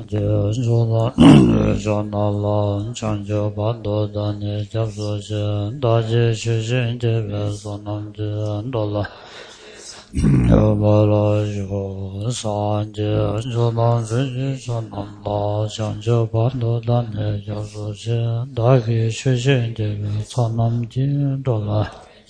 je sola jonala chanjo bado dane japso je daje shushin je sonam je dola Yabala jo sanje sola sonam la chanjo bado dane japso je daje shushin je sonam je dola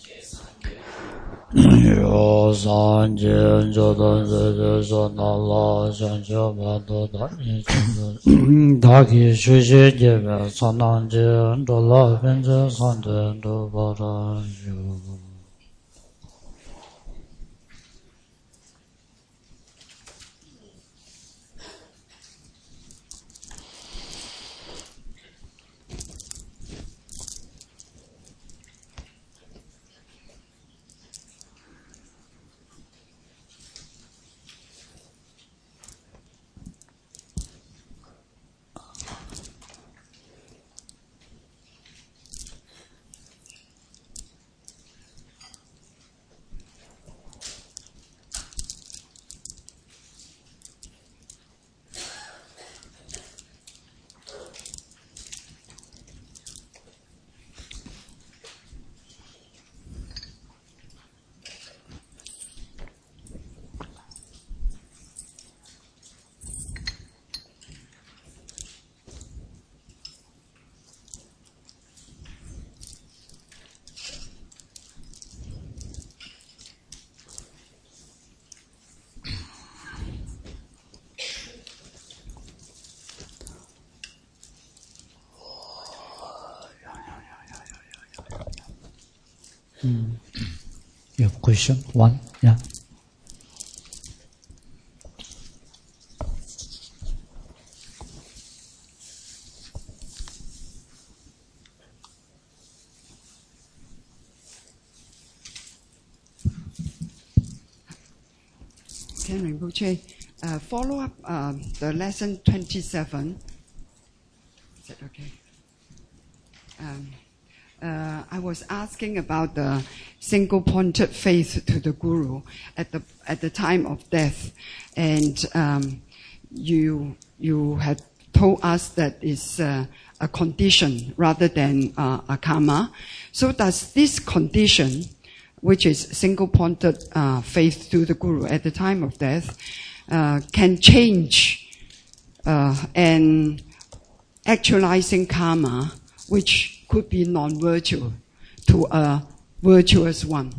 Yo sanje jodan je sonam la chanjo bado dane Dagi shushe jebe sananje dola benze sanje do bara yu. You have question? One? Yeah. Ken Rinpoche, follow up the lesson 27. Is that okay? I was asking about the single-pointed faith to the Guru at the time of death, and you had told us that it's a condition rather than a karma. So does this condition, which is single-pointed faith to the Guru at the time of death, can change and actualizing karma, which could be non-virtual, to a virtuous one?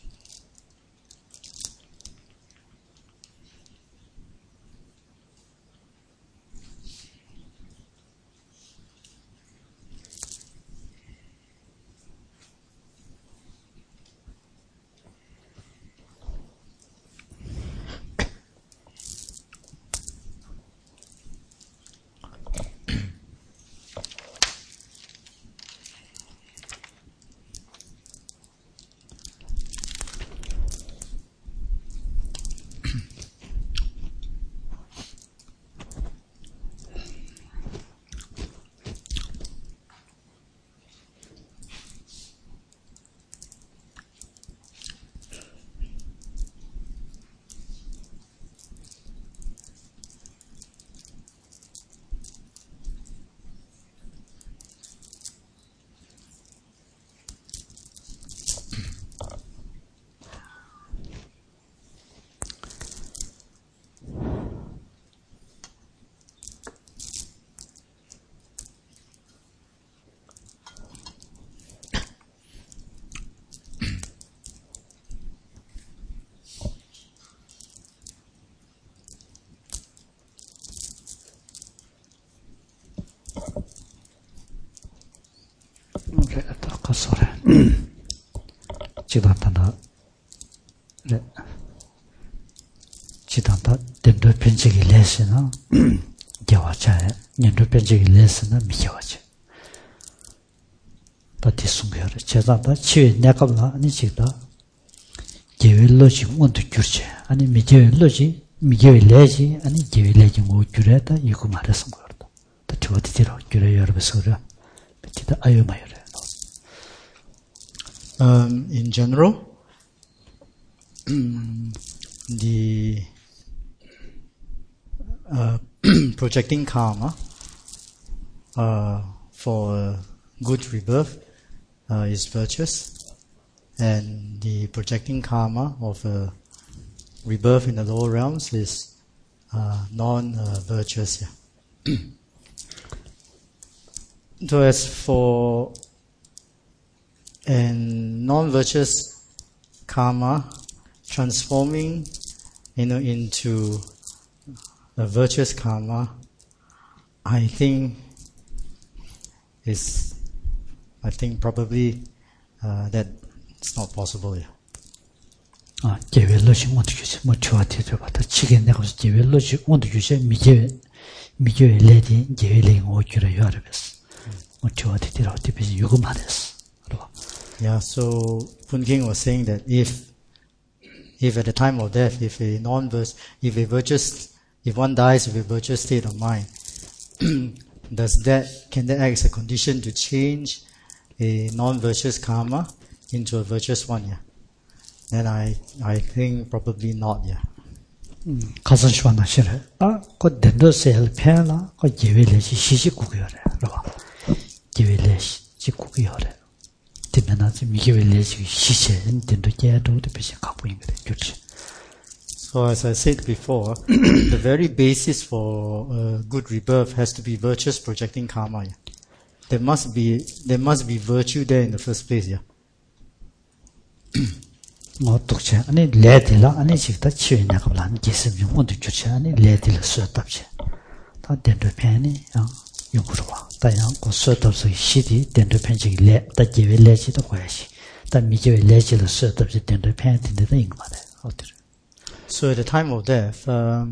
Okay, sorry. Chidantana. Chidanta, dendo penchigi lesina, gyawacha, nendo penchigi lesina, miyawacha. Tati sungyore. Chidanta, chiwe nyakabla, ani chigda, gyewe loji ngondu gyurche, ani migewe loji, migewe leji, ani gyewe leji ngu gyureta, yiku mara sungyore. Tati wadi tiro, gyure yorbe sura, betida ayo mayore. In general, the projecting karma for a good rebirth is virtuous, and the projecting karma of a rebirth in the lower realms is non-virtuous. Yeah. So as for a non-virtuous karma transforming into a virtuous karma, I think probably that it's not possible. Yeah. 제외로시 못 주시 뭐 좋아해 줘 봤다. 지금 내가 제외로시 못 주시 미제 레디 제외링 오주를 요르베스. 뭐 좋아해 들어 뒤비 요거 말했어. Yeah, so Pun King was saying that if at the time of death, if one dies with a virtuous state of mind, can that act as a condition to change a non-virtuous karma into a virtuous one? Yeah. Then I think probably not. Yeah. 가서 시원나 싫어. 그 덴더셀 패라 그 제외레시 시시국이요래. 봐. 제외레시 시국이요래. 되면은 미제외레시 시시 덴더 제도 되듯이 갖고 있는 거래. 그렇지. So as I said before, the very basis for good rebirth has to be virtuous projecting karma. Yeah. There must be virtue there in the first place. Yeah. 어떻게 아니 레딜라 아니 직다 치외냐 가블란 계습용 원도 좋지 아니 레딜라 수답지 다 된도 편이 용구로 와 다양 고 수답서 시디 된도 편지 레다 제외 레지도 거야시 다 미제외 레지를 수답지 된도 편이 된다 이거 말해 어때. So at the time of death,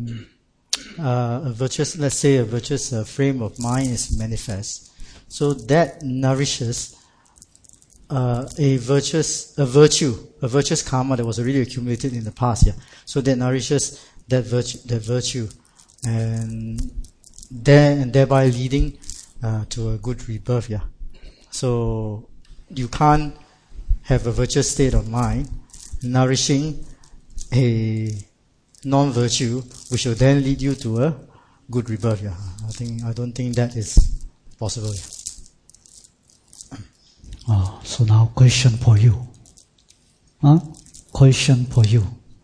let's say a virtuous frame of mind is manifest. So that nourishes a virtuous karma that was already accumulated in the past. Yeah. So that nourishes that virtue, and thereby leading to a good rebirth. Yeah. So you can't have a virtuous state of mind nourishing a non-virtue, which will then lead you to a good rebirth. Yeah. I don't think that is possible. Yeah. So now question for you. Question for you.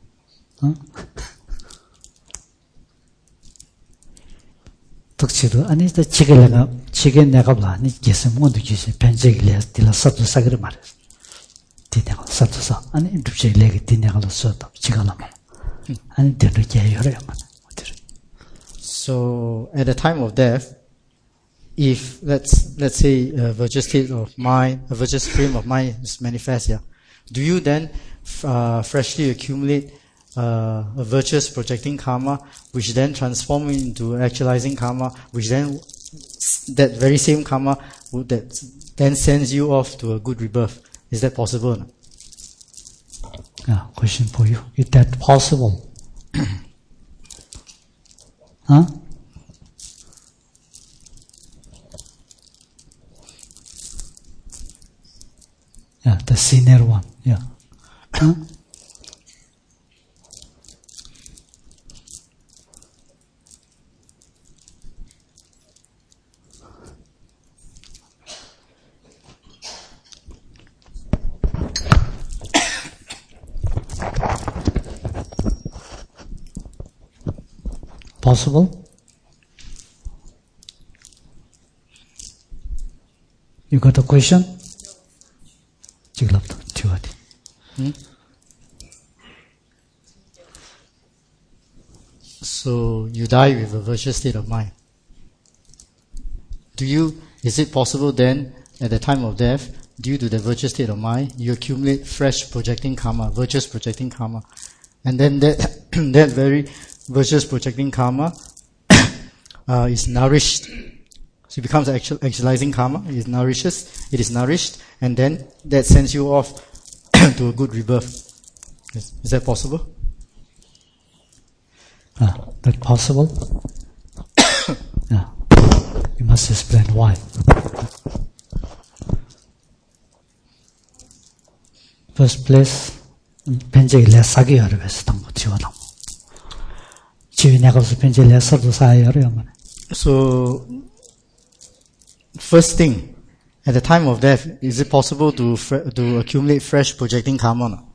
특치도 아니 지금 내가 봐니 계속 뭔도 주시 편제를 딜라 sab도 사그를 말해. 디내가 sab도사 아니 두제 레게 디내가 써도 지가나 말. 아니 되게 해요래 말. So at the time of death, if let's say a virtuous state of mind, a virtuous frame of mind is manifest, yeah, do you then freshly accumulate a virtuous projecting karma, which then transform into actualizing karma, which then that very same karma that then sends you off to a good rebirth? Is that possible or not? Yeah, question for you. Is that possible? Huh? Yeah, the senior one. Yeah. Huh? Possible? You got a question? So you die with a virtuous state of mind. Is it possible then, at the time of death, due to the virtuous state of mind, you accumulate fresh projecting karma, virtuous projecting karma, and then that very virtuous projecting karma is nourished. So it becomes actualizing karma. It is nourished, and then that sends you off to a good rebirth. Is that possible? That possible? Yeah. You must explain why. First place, 편제를 사기 어려워서 당고 지원하고. 지위 내가 없어 편제를 서도 사야 어려우면 So, first thing, at the time of death, is it possible to accumulate fresh projecting karma? No?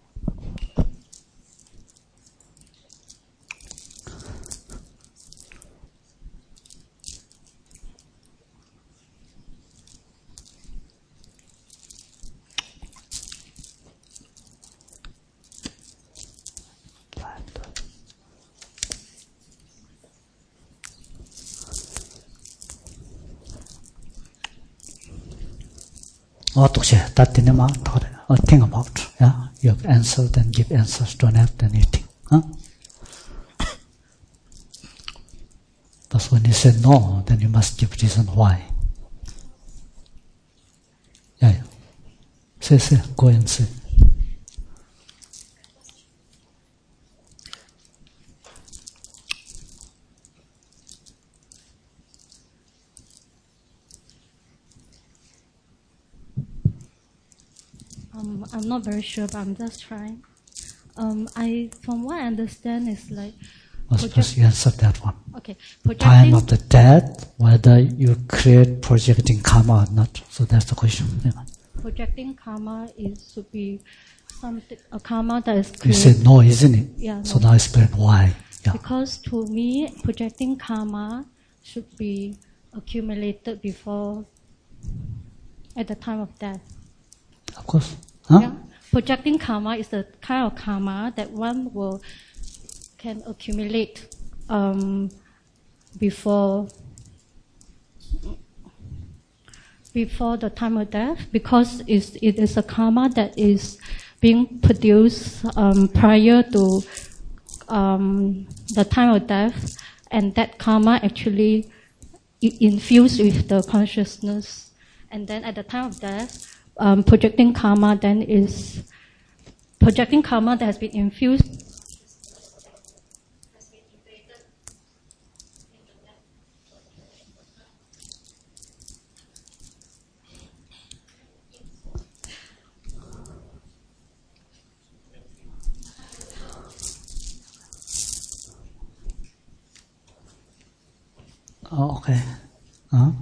Think about. Yeah, you have answered and give answers. Don't have anything. Huh? But when you say no, then you must give reason why. Yeah. Say. Go and say. I'm not very sure, but I'm just trying. From what I understand, is like. First you answer that one. Okay. Time of the death, whether you create projecting karma or not. So that's the question. Yeah. Projecting karma should be a karma that is created. You said no, isn't it? Yeah. So now explain why. Yeah. Because to me, projecting karma should be accumulated at the time of death. Of course. Huh? Yeah. Projecting karma is the kind of karma that one can accumulate before the time of death, because it is a karma that is being produced prior to the time of death, and that karma actually infused with the consciousness, and then at the time of death, projecting karma that has been infused. Oh, okay. Huh?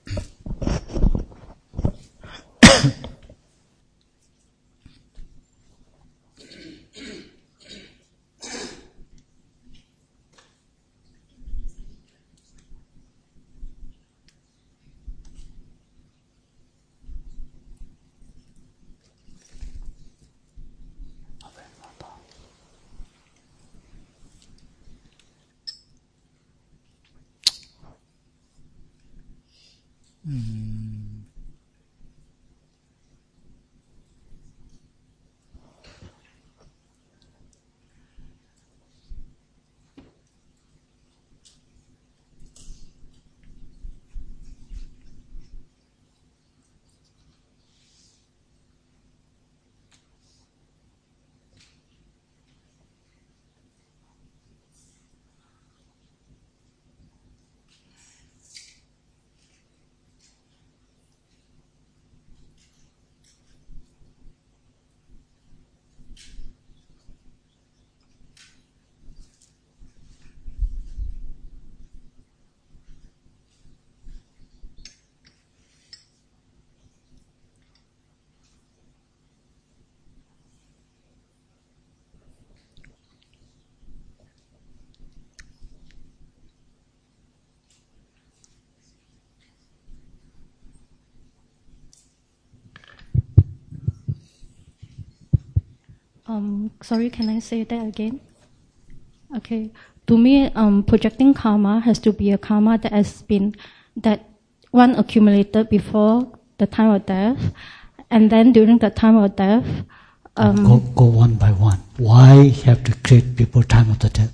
Sorry, can I say that again? Okay. To me, projecting karma has to be a karma that one accumulated before the time of death, and then during the time of death. Go one by one. Why have to create before time of the death?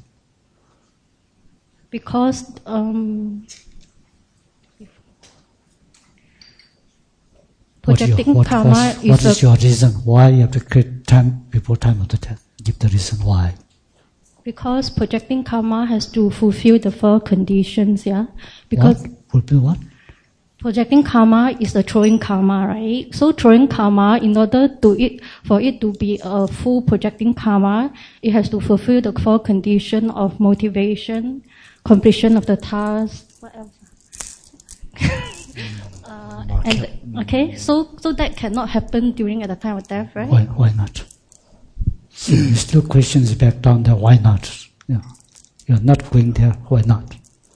Because projecting karma what is your reason? Why you have to create time before time of the death? Give the reason why. Because projecting karma has to fulfill the 4 conditions, yeah? Because what? Fulfill what? Projecting karma is the throwing karma, right? So throwing karma, in order for it to be a full projecting karma, it has to fulfill the 4 conditions of motivation, completion of the task, whatever. So that cannot happen during at the time of death, right? Why not? Still questions back down there. Why not? Yeah. You're not going there. Why not?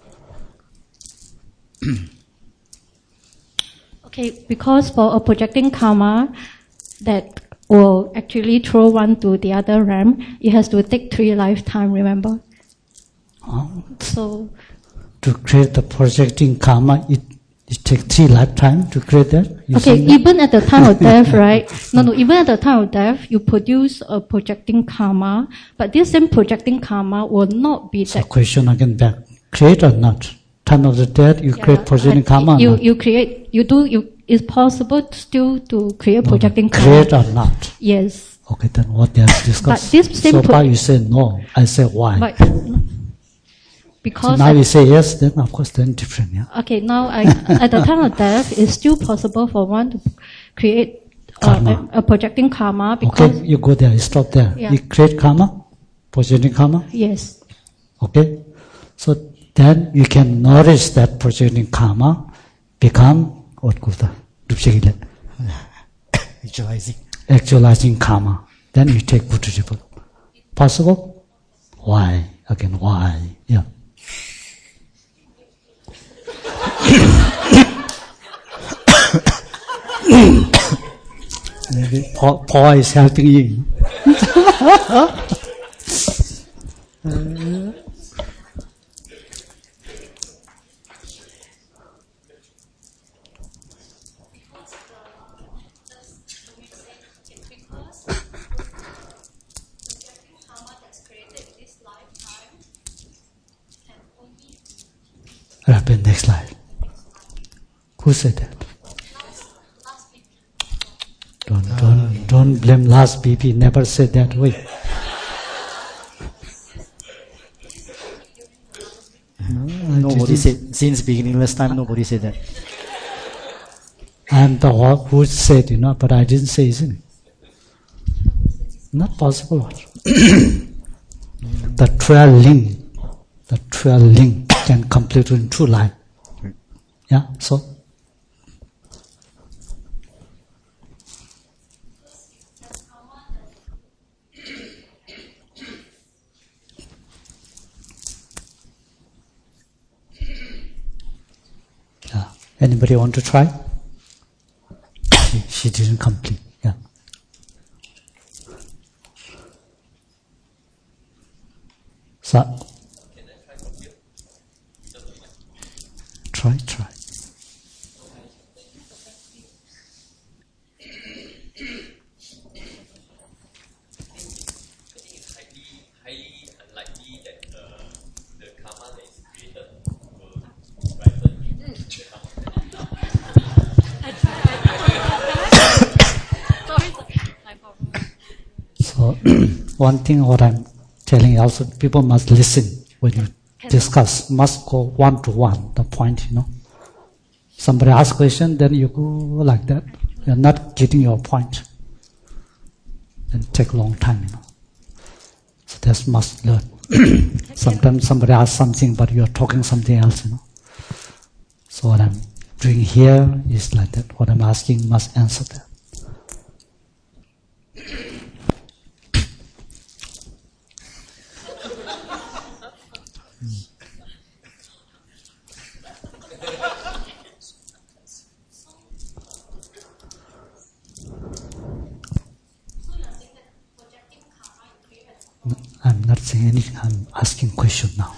Okay, because for a projecting karma that will actually throw one to the other realm, it has to take 3 lifetimes, remember? So to create the projecting karma, it takes 3 lifetimes to create that? Even at the time of death, right? No, even at the time of death, you produce a projecting karma, but this same projecting karma will not be so question again back. Create or not? Time of the death, you create projecting karma or not? It's possible still to create projecting karma. Create or not? Yes. Okay, then what they have discussed? But this same so far you say no, I say why? Because so now you say yes, then of course then different, yeah. Okay, now at the time of death, it's still possible for one to create a projecting karma. Because okay, you go there, you stop there. Yeah. You create karma, projecting karma. Yes. Okay, so then you can nourish that projecting karma, become what goes the actualizing karma. Then you take good result. Possible? Why? Again, why? Yeah. Maybe Paul is helping you. Happen next life. Who said that? Don't blame last BP. Never said that way. Nobody said since beginning last time. Nobody said that. I'm the one who said, but I didn't say, isn't it? Not possible. The 12 link can complete in 2 lives. Yeah, so? Yeah. Anybody want to try? She didn't complete. Yeah. So, try. Highly unlikely that the karma that is created will ripen into the karma. So, one thing what I'm telling you also, people must listen when you discuss, must go one-to-one, the point, Somebody asks question, then you go like that. You're not getting your point. Then take a long time, So that's must learn. Sometimes somebody asks something, but you're talking something else, So what I'm doing here is like that. What I'm asking must answer that. I'm not saying anything, I'm asking question now.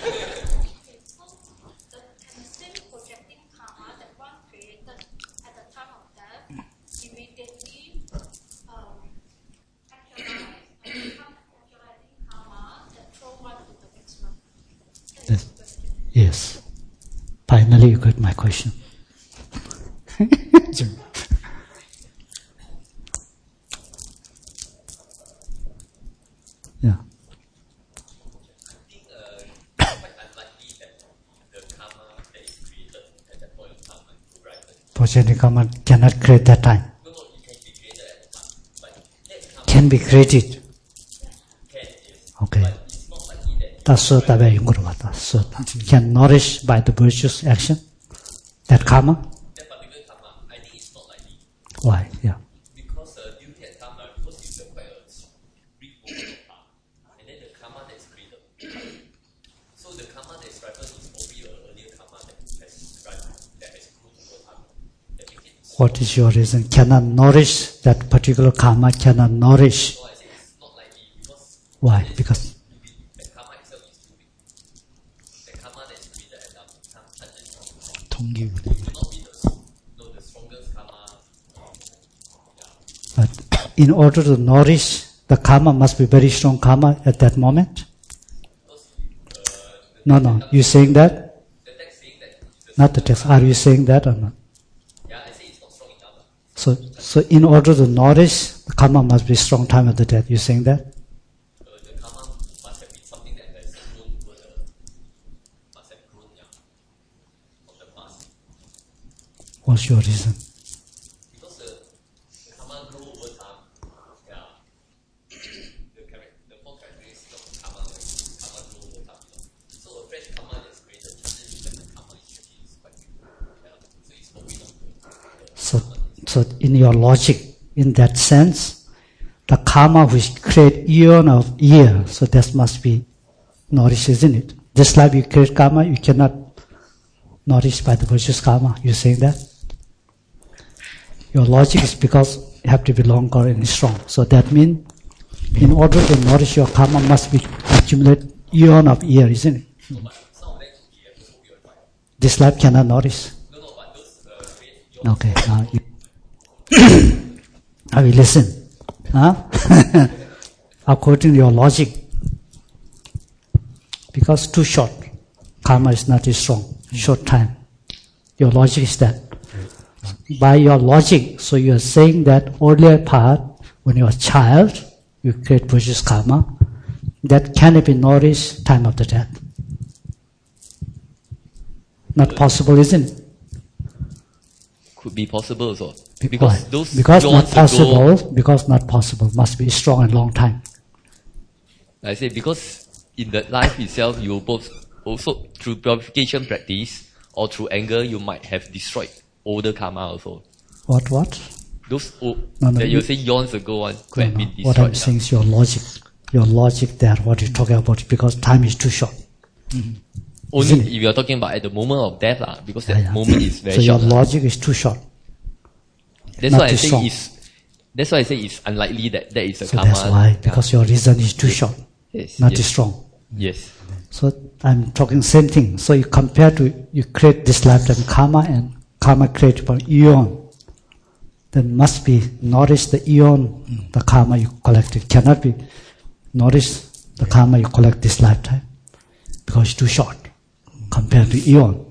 Yes. Finally you got my question. Yeah. Projecting karma cannot create that time. Can be created. Okay. That's so can nourish by the virtuous action. That karma. Why? Yeah. Because during that time, because it's quite a brief moment of time, and then the karma that is created. So the karma that is ripened is probably an earlier karma that has ripened, that has grown over time. That makes it. What is your reason? Cannot nourish that particular karma, cannot nourish. So I say it's not likely because. Why? Because the karma itself is too big. The karma that is created at that time, 통기. it will not be the strongest karma. But in order to nourish, the karma must be very strong karma at that moment. No. You saying that? The text saying that. Not the text. Are you saying that or not? Yeah, I say it's not strong enough. So in order to nourish, the karma must be strong time of the death. You saying that? The karma must have been something that has grown over must have grown, from the past. What's your reason? Because the karma grow over time, the four characteristics of karma grow over time. So a fresh karma that's created, chances that the karma is quite big. So it's probably not good. So in your logic, in that sense, the karma which create eon of year, so that must be nourished, isn't it? Just like you create karma, you cannot nourish by the virtuous karma. You saying that? Your logic is because you have to be longer and strong. So that means, in order to nourish your karma, must be accumulate eon of year, isn't it? So, but some of that could be episode purified. This life cannot nourish. No, but those create your Okay, now I will listen. Huh? According to your logic, because too short, karma is not too strong, short time. Your logic is that. By your logic, so you are saying that earlier part, when you are a child, you create virtuous karma, that cannot be nourished time of the death. Not possible, isn't it? could be possible also. Why? Because those Because not yawns possible. ago, Because not possible. Must be strong and long time. I say because in the life itself, you both also through purification practice or through anger, you might have destroyed older karma also. What? Those No, that you- you say yawns ago one could No, have no. been destroyed. What I'm saying is your logic. Your logic there, what you're talking about, because time is too short. Only Isn't it? if you're talking about at the moment of death, because that Yeah. moment is very So your short. logic is too short. That's not why I too say strong. that's why I say it's unlikely that that is a So karma. that's why, because your reason is too short, yes, not yes, too strong. Yes. So I'm talking same thing. So you compare to, you create this lifetime karma and karma created by eon. Then must be nourish the eon, the karma you collected. Cannot be nourish the karma you collect this lifetime because it's too short compared to eon.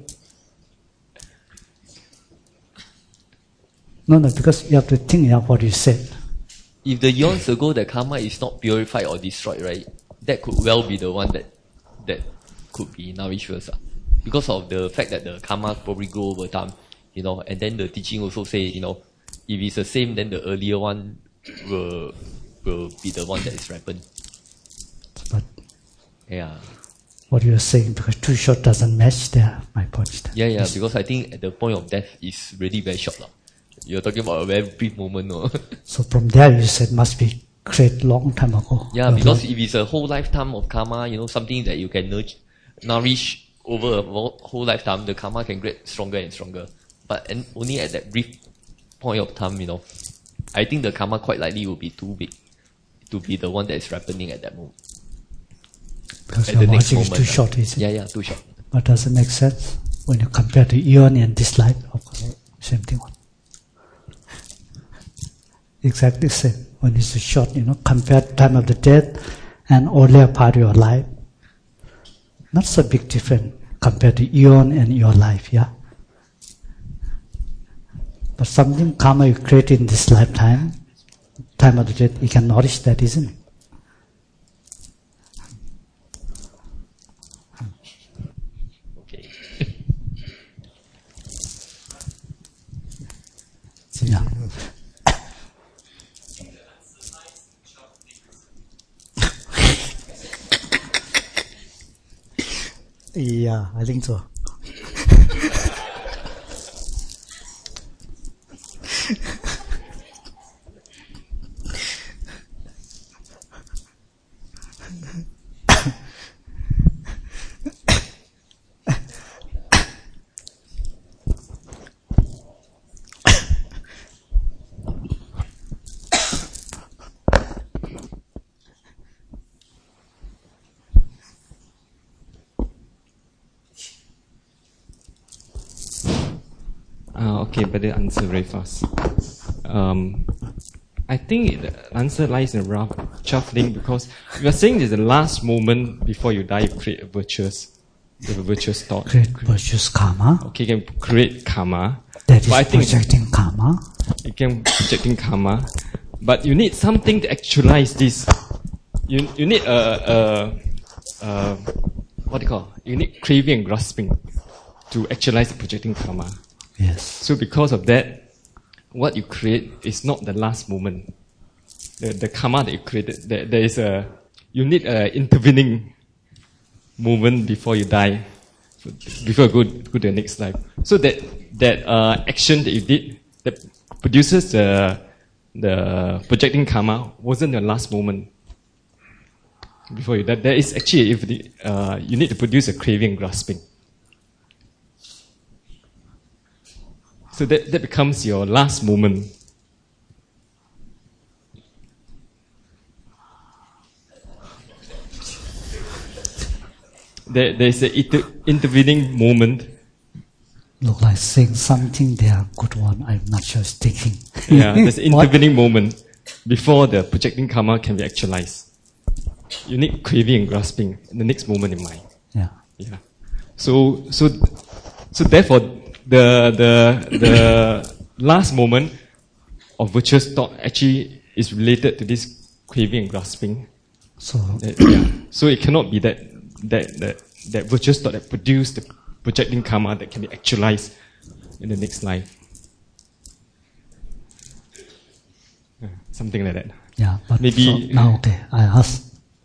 No, because you have to think of what you said. If the yawns ago the karma is not purified or destroyed, right, that could well be the one that could be nourished first. Because of the fact that the karma probably grow over time, and then the teaching also say, if it's the same, then the earlier one will be the one that is ripened. But Yeah. what you are saying, because too short doesn't match there, my point is that. Yeah, because I think at the point of death is really very short. You're talking about a very brief moment, no? So from there you said must be created long time ago. Yeah, because if it's a whole lifetime of karma, something that you can nourish over a whole lifetime, the karma can get stronger and stronger. But only at that brief point of time, I think the karma quite likely will be too big to be the one that is ripening at that moment. Because At your the next logic is moment. too short, is it? Yeah, too short. But does it make sense? When you compare to eon and this life, of course, same thing. Exactly same. When it's short, compare time of the death and earlier part of your life. Not so big difference compared to eon and your life, yeah? But something karma you create in this lifetime, time of the death, you can nourish that, isn't it? Okay. Yeah. Yeah, I think so. Okay, better answer very fast. I think the answer lies in a rough shuffling because you are saying there's the last moment before you die, you create a virtuous thought. Create virtuous karma. Okay, you can create karma. That is But I think projecting karma. you can projecting karma, but you need something to actualize this. You need what do you call? You need craving and grasping to actualize the projecting karma. Yes. So because of that, what you create is not the last moment. The karma that you created, there is you need an intervening moment before you die, before you go to the next life. So that action that you did that produces the projecting karma wasn't the last moment before you die. There is actually you need to produce a craving and grasping. So that becomes your last moment. There is an intervening moment. Look like saying something there, good one. I'm not sure it's thinking. Yeah, there's an intervening moment before the projecting karma can be actualized. You need craving and grasping in the next moment in mind. Yeah. Yeah. So therefore, the last moment of virtuous thought actually is related to this craving and grasping. So So it cannot be that virtuous thought that produced the projecting karma that can be actualized in the next life. Something like that. yeah, but Maybe- so now okay, I ask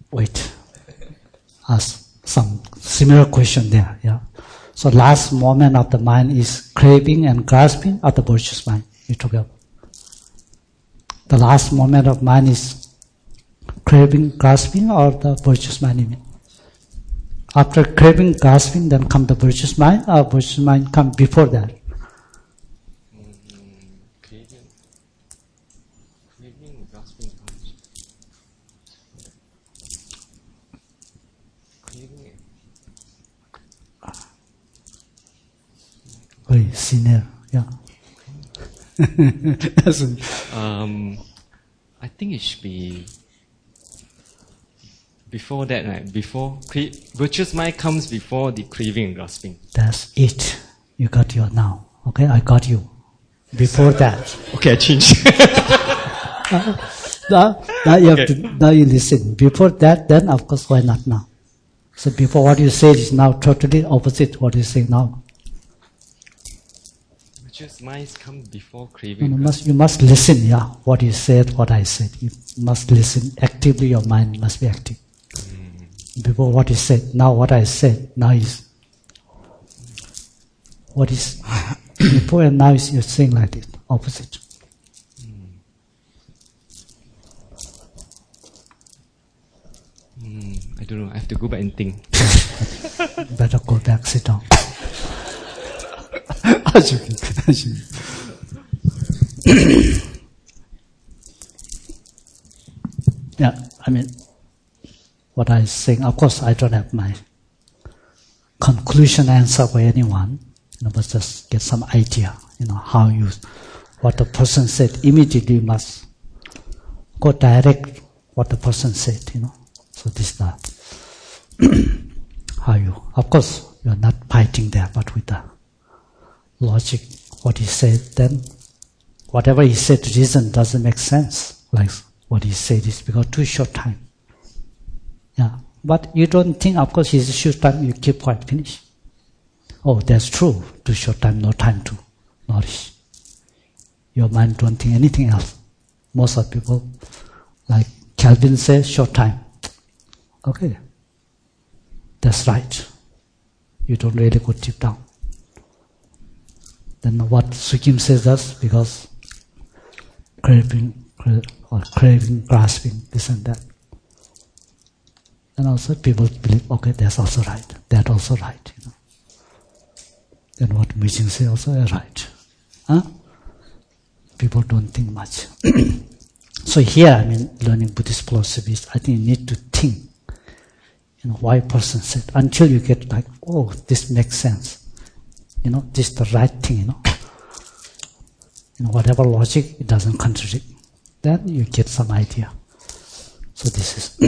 some similar question there. Yeah. So last moment of the mind is craving and grasping or the virtuous mind you talk about. The last moment of mind is craving, grasping or the virtuous mind you mean? After craving, grasping, then come the virtuous mind or virtuous mind come before that? Craving, grasping, Very senior, yeah. I think it should be before that, right? Virtuous mind comes before the craving and grasping. That's it. You got your now. Okay, I got you. Before that. Okay, I changed. Now you have to, now you listen. Before that, then of course why not now? So before what you said is now totally opposite what you say now. Virtuous minds come before craving. You must listen, yeah, what you said, what I said. You must listen actively, your mind must be active. Before what you said, now what I said, now is what is before and now is you're saying like this, opposite. I don't know. I have to go back and think. Better go back, sit down. I'm joking. Yeah, I mean, what I'm saying, of course, I don't have my conclusion answer for anyone, but just get some idea, how you, what the person said, immediately you must go direct what the person said, So this is the, how you, of course, you are not fighting there, but with the logic, what he said, then whatever he said, reason doesn't make sense, like what he said is because too short time. Yeah, but you don't think, of course, it's a short time, you keep quiet, finish. Oh, that's true, too short time, no time to nourish. Your mind don't think anything else. Most of people, like Calvin says, short time. Okay, that's right. You don't really go deep down. Then what Sukim says us, because craving, grasping, this and that. And also people believe, okay, that's also right, that also right, Then what Mijing says also right. People don't think much. So here, learning Buddhist philosophy, I think you need to think, why a person said, until you get like, oh, this makes sense. This is the right thing, in whatever logic, it doesn't contradict. Then you get some idea. So this is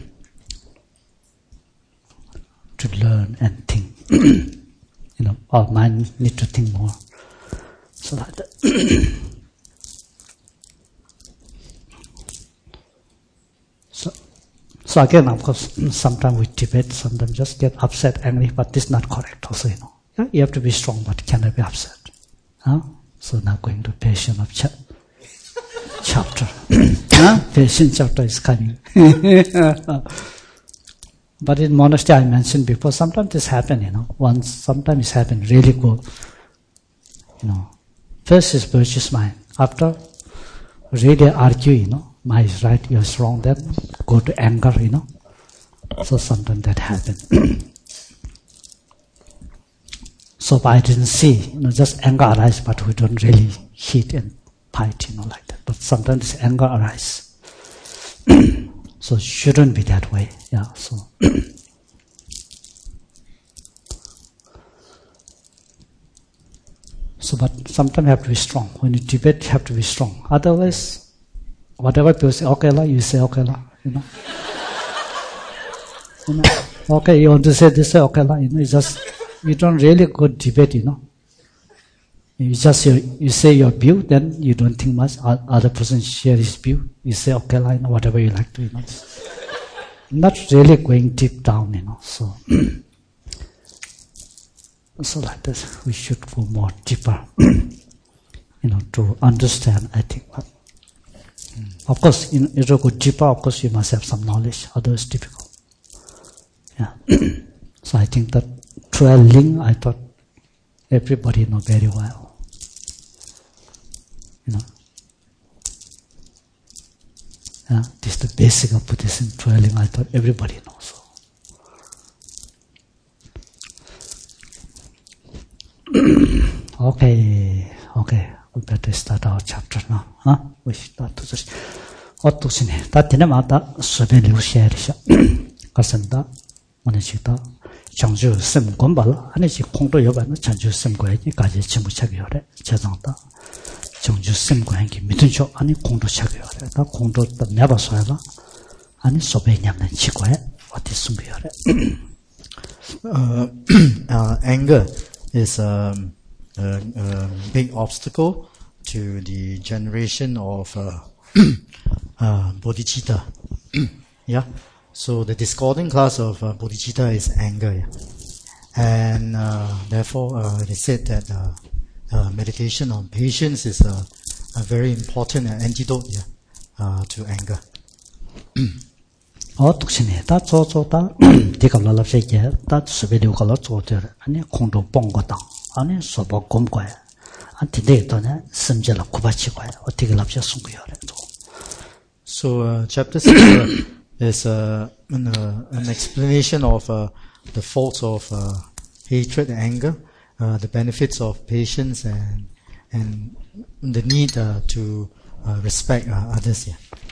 to learn and think. Our mind need to think more. So like that. So again, of course, sometimes we debate, sometimes just get upset, angry, but this is not correct also, Yeah, you have to be strong, but cannot be upset. So now going to patience of chapter. Patience chapter is coming. But in monastery, I mentioned before, sometimes this happen, sometimes it's happen really good. First is virtuous mind. After really argue, mind is right, you're wrong, then go to anger, So sometimes that happens. So I didn't see, just anger arises, but we don't really hit and fight, like that. But sometimes anger arises. So it shouldn't be that way. Yeah. So but sometimes you have to be strong. When you debate, you have to be strong. Otherwise, whatever people say, okay la, you say okay la, Okay, you want to say this, say okay la, it's just, you don't really go debate, You just, you say your view, then you don't think much. Other person share his view. You say okay la, whatever you like to, Not really going deep down, so. So like this, we should go more deeper, to understand, I think. Of course, in order to go deeper, of course, you must have some knowledge, otherwise it's difficult. Yeah. So I think that 12 ling, I thought everybody know very well. This is the basic of Buddhism, 12 ling, I thought everybody knows. Okay, we better start our chapter now. We start to just. 어떠시네. 다 되나마다 수배 lưu share 가선다 뭐네지다 정주 셈권발 아니지 공도 여반은 전주 셈권이까지 전부 착용하래. 제정다 정주 셈권이 믿은죠. 아니 공도 착용하래. 다 공도 내봐서야 아니 수배 냠는 치고에 어디 숨겨래. Anger is a big obstacle to the generation of bodhicitta. Yeah. So the discording class of bodhicitta is anger. Yeah? And therefore, it is said that meditation on patience is a very important antidote to anger. 독신이 다 저다 디가라랍세게 다 스베리오가라 저들 아니 공도 뻥거다 아니 소보 곰거야 안티데도네 심절라 쿠바치고야 어떻게 랍세 숨고요래. So chapter 6 is an explanation of the faults of hatred and anger, the benefits of patience and the need to respect others.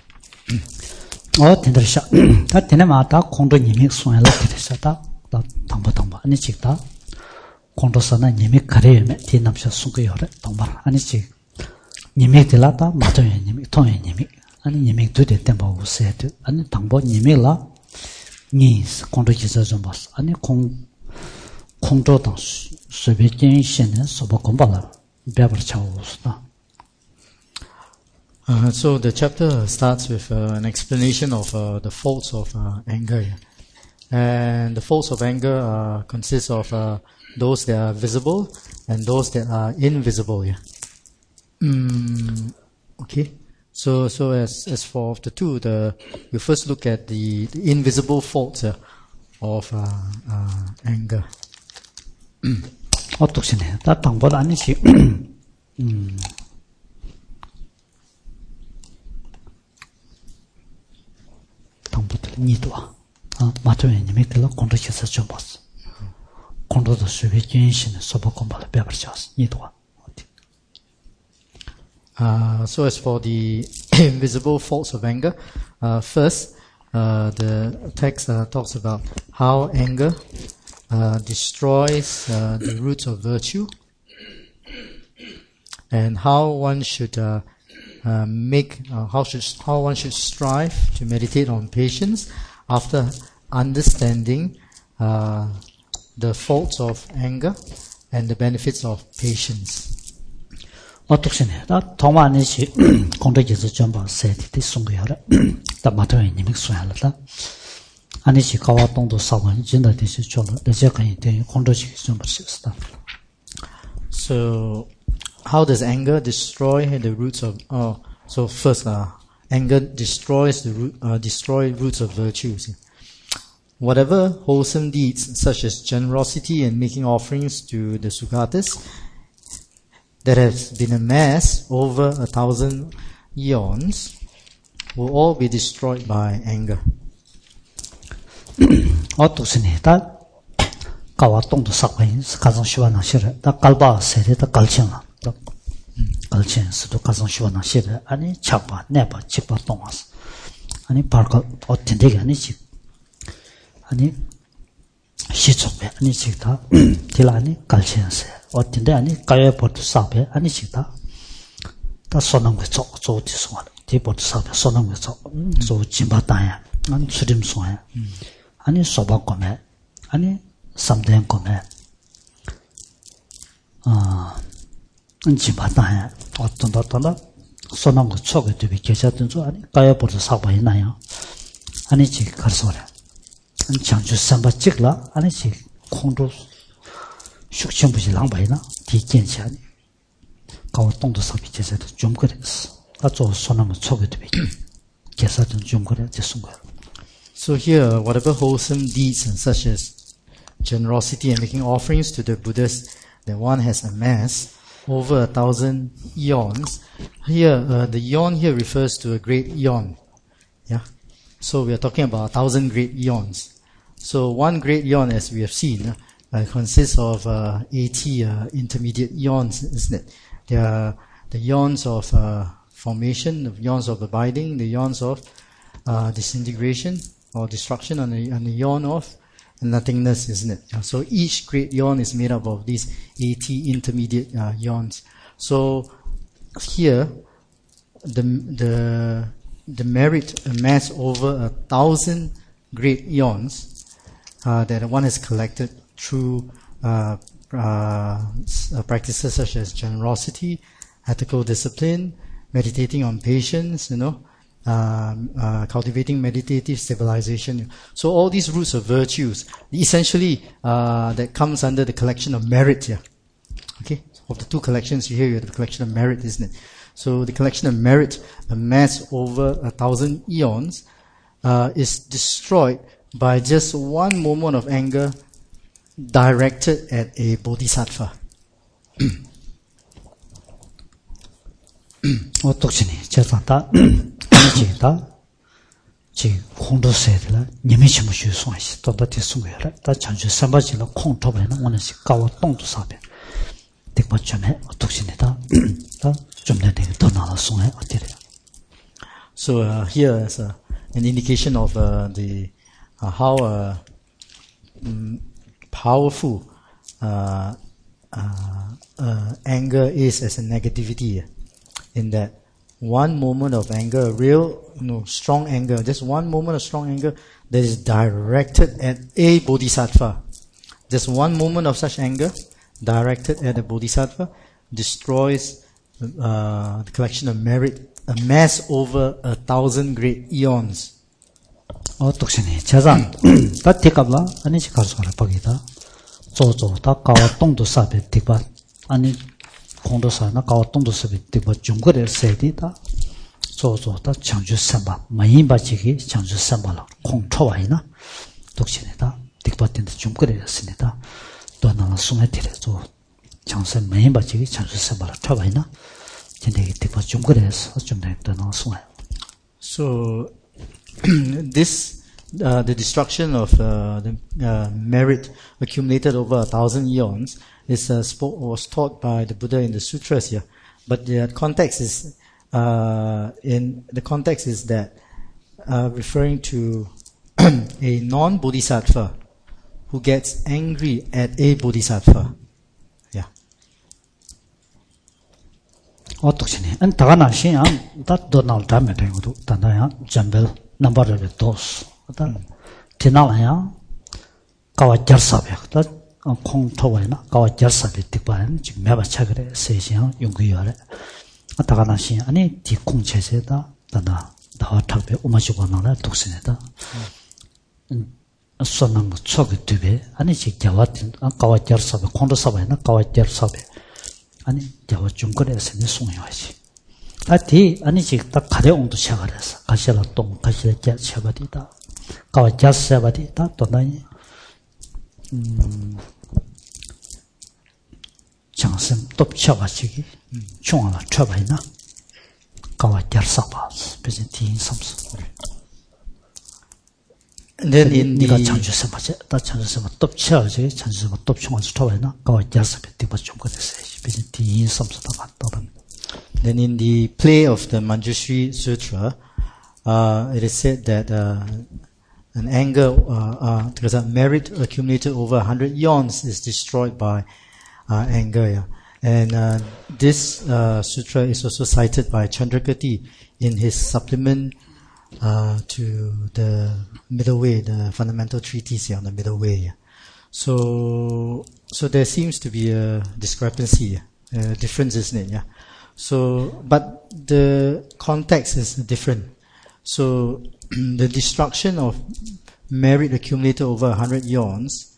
된다셔. 다 되네마다 공도 님이 손에라 되셔다. 다 당보 아니 직다. 공도서나 님이 가려면 뒤남셔 숨고요래. 동발 아니지. 님이 들라다 맞아요. 님이 통해 님이 아니 님이 두대 때 보세요. 아니 당보 님이라 니 공도 기서 좀 봤어. 아니 공도당 수비진 신은 소보 공부라. 배버 차오스다. So the chapter starts with an explanation of the faults of anger. And the faults of anger consist of those that are visible and those that are invisible. Okay. So as for the two, we first look at the invisible faults of anger. 어떻시네. 다 당보다 아니지. 당보들 니도아. 맞아요. 님이 들라 공도해서 좀 봤어. 공도도 수비 진신은 소보 공부를 배워버렸어. 니도아. So as for the invisible faults of anger, first, the text talks about how anger destroys the roots of virtue. and how one should how one should strive to meditate on patience after understanding the faults of anger and the benefits of patience. 어떻게네? 나 도마니시 공덕에서 전부 세티티 송거야라. 다 마토에 님이 소야라다. 아니시 가와동도 사원 진다듯이 졸로 내제간이 된 공덕이 전부 시스다. So how does anger destroy the roots of so first anger destroys destroy roots of virtues. Whatever wholesome deeds such as generosity and making offerings to the Sugatas that has been amassed over 1,000 eons will all be destroyed by anger. 어떻으니 다 가와동도 사과인 가정 시원한 시를 다 갈바 세례다 갈치나 갈치에서도 가정 시원한 시를 아니 잡아 내봐 집어 동화서 아니 발가 어떤데게 아니지 아니 시초배 아니 식다 딜아니 갈치에서 어떤데 아니 가야버도 사배 아니 식다 다 손는 거 저저지서 뒤버도 사배 손는 거저 짐바다야 아니 수림소야 아니 소바고메 아니 삼대고메 짐바다야 어떤다 손는 거 초게 되게 계셨던 줄 아니 가야버도 사배 있나요 아니 지 가서래 장주 삼바 찍라 아니 지 공도 숙청부지 랑바이나 뒤견치 아니 가오동도 사비 제세도 좀 그랬어 아저 손하면 초게도 계산은 좀 그래 됐은 거야. So here, whatever wholesome deeds such as generosity and making offerings to the Buddhas that one has amassed over 1,000 eons, here the eon here refers to a great eon. Yeah, so we are talking about 1,000 great eons. So one great eon, as we have seen, consists of 80 intermediate eons, isn't it? There are the eons of formation, the eons of abiding, the eons of disintegration or destruction, and the eon of nothingness, isn't it? So each great eon is made up of these 80 intermediate eons. So here, the merit amassed over 1,000 great eons that one has collected through practices such as generosity, ethical discipline, meditating on patience, cultivating meditative stabilization. So all these roots of virtues, essentially, that comes under the collection of merit here. Okay, of the two collections here, you have the collection of merit, isn't it? So the collection of merit amassed over 1,000 eons is destroyed by just one moment of anger directed at a bodhisattva. 어떻지니 제사다 아니지다 지 공도세들라 님이시무 주송하시 또다티 송해라 다 전주 삼바지라 콩토베는 원시 가와 똥도 사베 득버점에 어떻지니다 다좀 내게 더 나와 송해 어때요? So here is an indication of the how powerful anger is as a negativity. In that one moment of anger, real strong anger, just one moment of strong anger that is directed at a bodhisattva. Just one moment of such anger directed at a bodhisattva destroys the collection of merit amassed over 1,000 great eons. 어떻시니 제산 다 티갑라 아니지 가서라 거기다 조조 다 가와 똥도 사베 티바 아니 공도사나 가와동도 서비티 뭐 중거래 세디다 조조다 장주 삼바 많이 바치기 장주 삼바라 공초와이나 독신이다 딕바텐데 중거래였습니다 또 하나 숨에티래 조 장선 많이 바치기 장주 삼바라 쳐와이나 근데 딕바 중거래에서 좀 내가 나 숨어. So this the destruction of the merit accumulated over 1,000 eons was taught by the Buddha in the sutras here, but the context is that referring to a non-bodhisattva who gets angry at a bodhisattva. Yeah. 어떻게니? 안 다가나 신앙 다 도날 담에 되고도 단다야 잠벨 넘버를 도스. 다 지나라야 가와 jarsabe. 다 콩토와나 가와 jarsabe tik바는 지금 매바 차그래 세시야 용기여래. 다가나 신 아니 디콩체세다 단다 다 탑에 오마시고 나라 독신에다. 선능 초기 뒤에 아니 직자와tin 가와 jarsabe 콩도사베나 가와 jarsabe. 아니 저와 중거리에서 송해와지. 아디 아니 직다 가려옹도 시작하랬어. 가시라 똥 가시라 자 샤바디다. 가와 자샤바디다 또나니 장선 톱쳐가지기 중앙을 쳐봐이나 가와 자사바 그래서 뒤인 섬스. then in 네가 the 장주서 맞아. 다 장주서 톱쳐가지기 장주서 톱충을 쳐봐이나 가와 자사베 뒤바 중거리에서 그래서 뒤인 섬스다 갔다. Then in the play of the Manjushri Sutra, it is said that an anger, because a merit accumulated over 100 yawns is destroyed by anger. Yeah. And this sutra is also cited by Chandrakirti in his supplement to the Middle Way, the fundamental treatise on the Middle Way. Yeah. So there seems to be a discrepancy, a difference, isn't it? Yeah. So, but the context is different. So, the destruction of merit accumulated over 100 yawns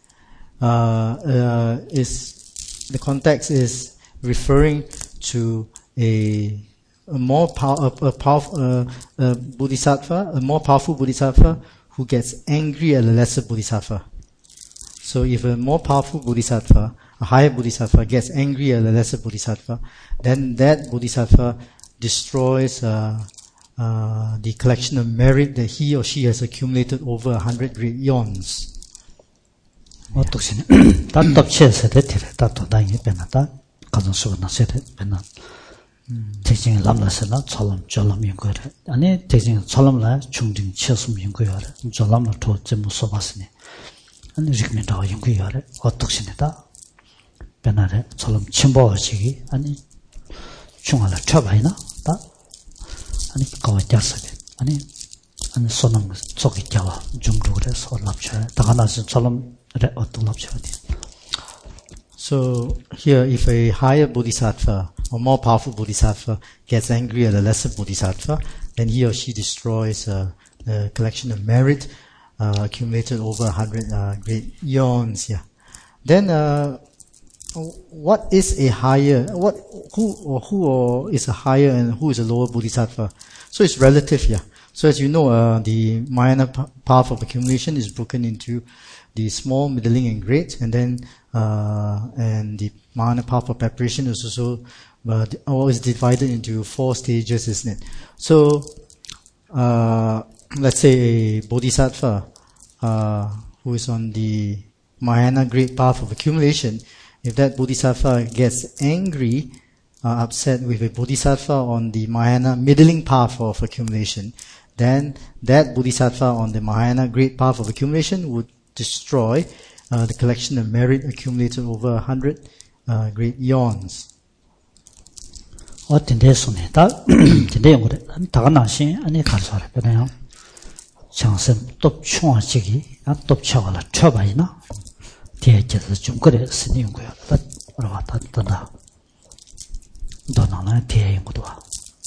is the context is referring to a more powerful bodhisattva, a more powerful bodhisattva who gets angry at a lesser bodhisattva. So, if a more powerful bodhisattva, a higher bodhisattva gets angry at a lesser bodhisattva, then that bodhisattva destroys the collection of merit that he or she has accumulated over 100 great yawns. 어떻게 단답체에서 대티를 다도 당이 변하다 가정수가 나세대 변한 대징이 남라서나 철럼 연구를 아니 대징이 철럼라 중딩 치었음 연구를 철럼을 더 좀 써봤으니 아니 지금은 더 연구를 어떻게니다 변화를 철럼 침보하시기 아니 중앙을 쳐봐이나 다 아니 가와자서게 아니 손은 속이 자와 중도 그래서 납쳐 다가나서 철럼 So here, if a higher bodhisattva or more powerful bodhisattva gets angry at a lesser bodhisattva, then he or she destroys a collection of merit accumulated over 100 great yawns. Yeah. Then, what is a higher? Who is a higher and who is a lower bodhisattva? So it's relative. Yeah. So as you know, the Mahayana path of accumulation is broken into the small, middling, and great, and then and the Mahayana path of preparation is also always divided into 4 stages, isn't it? So let's say a bodhisattva who is on the Mahayana great path of accumulation, if that bodhisattva gets angry, upset with a bodhisattva on the Mahayana middling path of accumulation, then that bodhisattva on the Mahayana great path of accumulation would destroy the collection of merit accumulated over 100 great yawns. 어떤데 손에다 근데 요거래 다가나시 아니 가서래 그냥 장선 또 충화지기 또 쳐가라 쳐봐이나 대제도 좀 그래 쓰는 거야. 다 왔다 다 너나나 대인 것도 와.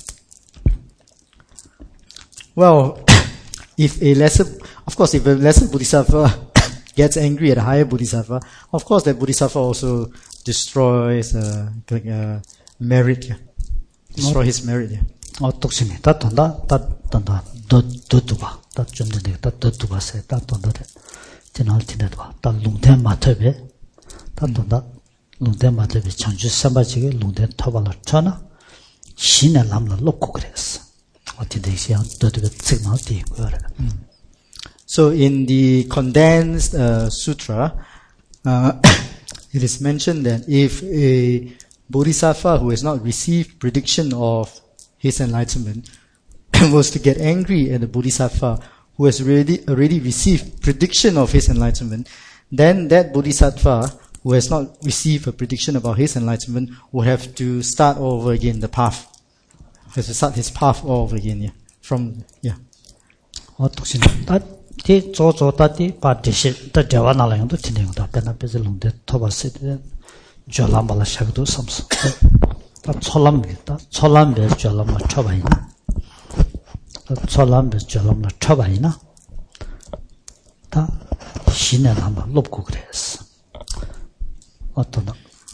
Well, if a lesser bodhisattva gets angry at a higher bodhisattva, of course that bodhisattva also destroys merit. Destroy his merit. 어떻게 다 돈다 도도바 다 좀데 다 도도바세 다 돈다래. 지나할티네도 다 롱템 마터베 다 돈다 롱템 마터베 장주 삼바지게 롱템 터발을 쳐나 신의 남을 놓고 그랬어. 어떻게 시야 도도베 책나티 거래. So in the condensed sutra, it is mentioned that if a bodhisattva who has not received prediction of his enlightenment was to get angry at the bodhisattva who has already received prediction of his enlightenment, then that bodhisattva who has not received a prediction about his enlightenment would have to start all over again the path. Has to start his path all over again, yeah. From, yeah. 어떻게 티 조조다디 바디시 더 대화나랑도 진행다 배나 배질롱데 토바스데 졸람발라 샤그도 섬스 다 촐람이다 촐람베 졸람마 쳐바이나 촐람베 졸람마 쳐바이나 다 신의 한번 높고 그랬어 어떤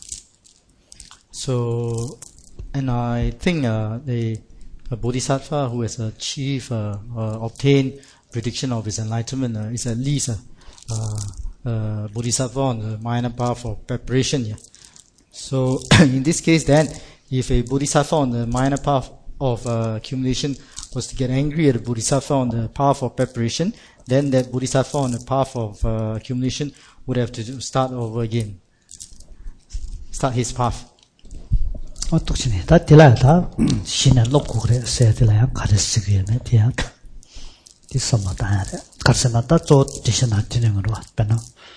So, and I think the Bodhisattva who has achieved, obtained prediction of his enlightenment is at least a Bodhisattva on the minor path of preparation. Yeah. So, in this case then, if a Bodhisattva on the minor path of accumulation was to get angry at a Bodhisattva on the path of preparation, then that Bodhisattva on the path of accumulation would have to start over again. Start his path. 어떻게 다 딜라다 신의 높고 그래 세딜라야 가르치기에네 대한 디서마다 가르치나다 저 디셔나 진행으로 왔다나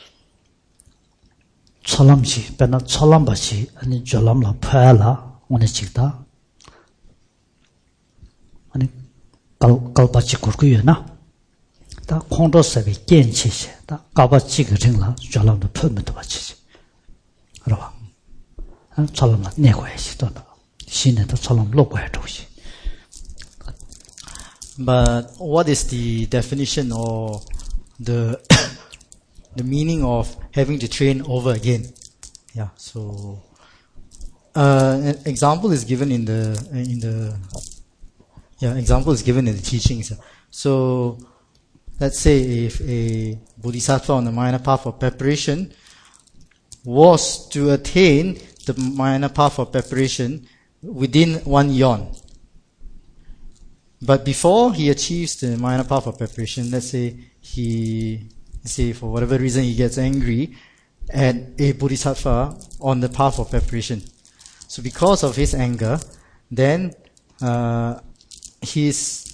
철람시 배나 철람바시 아니 졸람라 파라 오늘 찍다 아니 갈바치 고르고요나 다 콩도서비 겐치시 다 갈바치 그ring라 졸람도 풀면도 받치지 알아봐 철람라 내고야시 또다 신에도 철람 놓고야 주시. But what is the definition or the the meaning of having to train over again? Yeah. So an example is given in the teachings. So let's say if a bodhisattva on the minor path of preparation was to attain the minor path of preparation within 1 eon. But before he achieves the minor path of preparation, let's say for whatever reason he gets angry at a bodhisattva on the path of preparation. So because of his anger, then his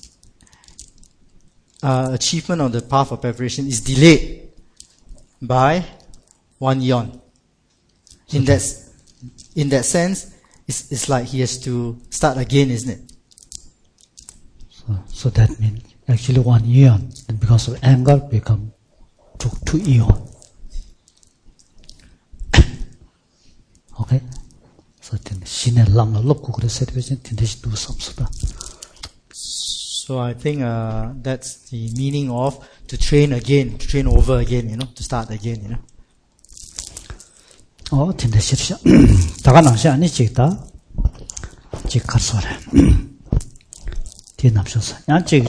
achievement of the path of preparation is delayed by 1 eon. In that sense, it's like he has to start again, isn't it? So that means actually 1 eon, and because of anger become 2 eon. Okay? So 신의 람을 높고 그래서 tinde시 두 섬수다. So I think that's the meaning of to train again, to train over again, to start again, tinde시 다가 나시 아니 지다. 지 가서래. 뒤납셔서 야지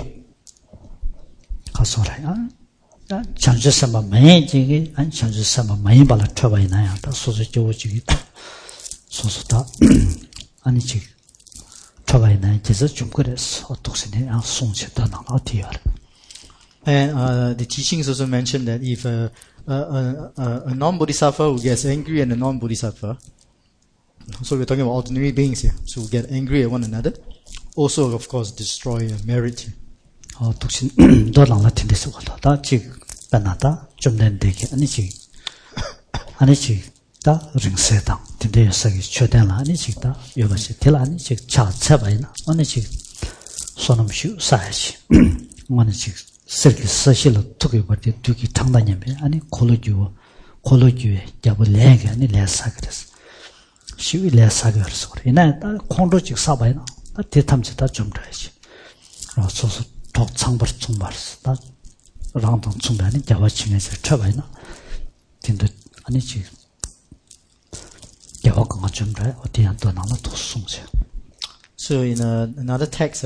가서래. 야 장주선만 많이 지기 안 장주선만 많이 발라 쳐봐이나야. 다 소소 지기 소소다. 아니 지 쳐봐이나야. 그래서 좀 그랬어. 어떻게 아 송치다 나 어디야. And the teachings also mentioned that if a non-bodhisattva who gets angry at a non-bodhisattva, so we're talking about ordinary beings here, so we get angry at one another, also of course destroy merit. 독신 너랑 같은 데서 왔다. 지금 만나다 좀 된대게 아니지. 다 링세당 된대여서기 최대한 아니지다. 여기서 될 아니지. 차차바이나 아니지. 손음슈 사야지. 아니지. 설기 서실로 두개 버티 두기 당단념에 아니 콜로주에 잡을래게 아니 레사 그랬어. 시위 레사 그랬어. 이나 콘로직 사바이나 다 대탐지다 좀 돼야지. 소소 독창벌 총발스 다 랑당 총단이 잡아치면서 쳐봐이나 딘도 아니지. 야와가 좀 돼. 어디 안 떠나나 더 송세. So in another text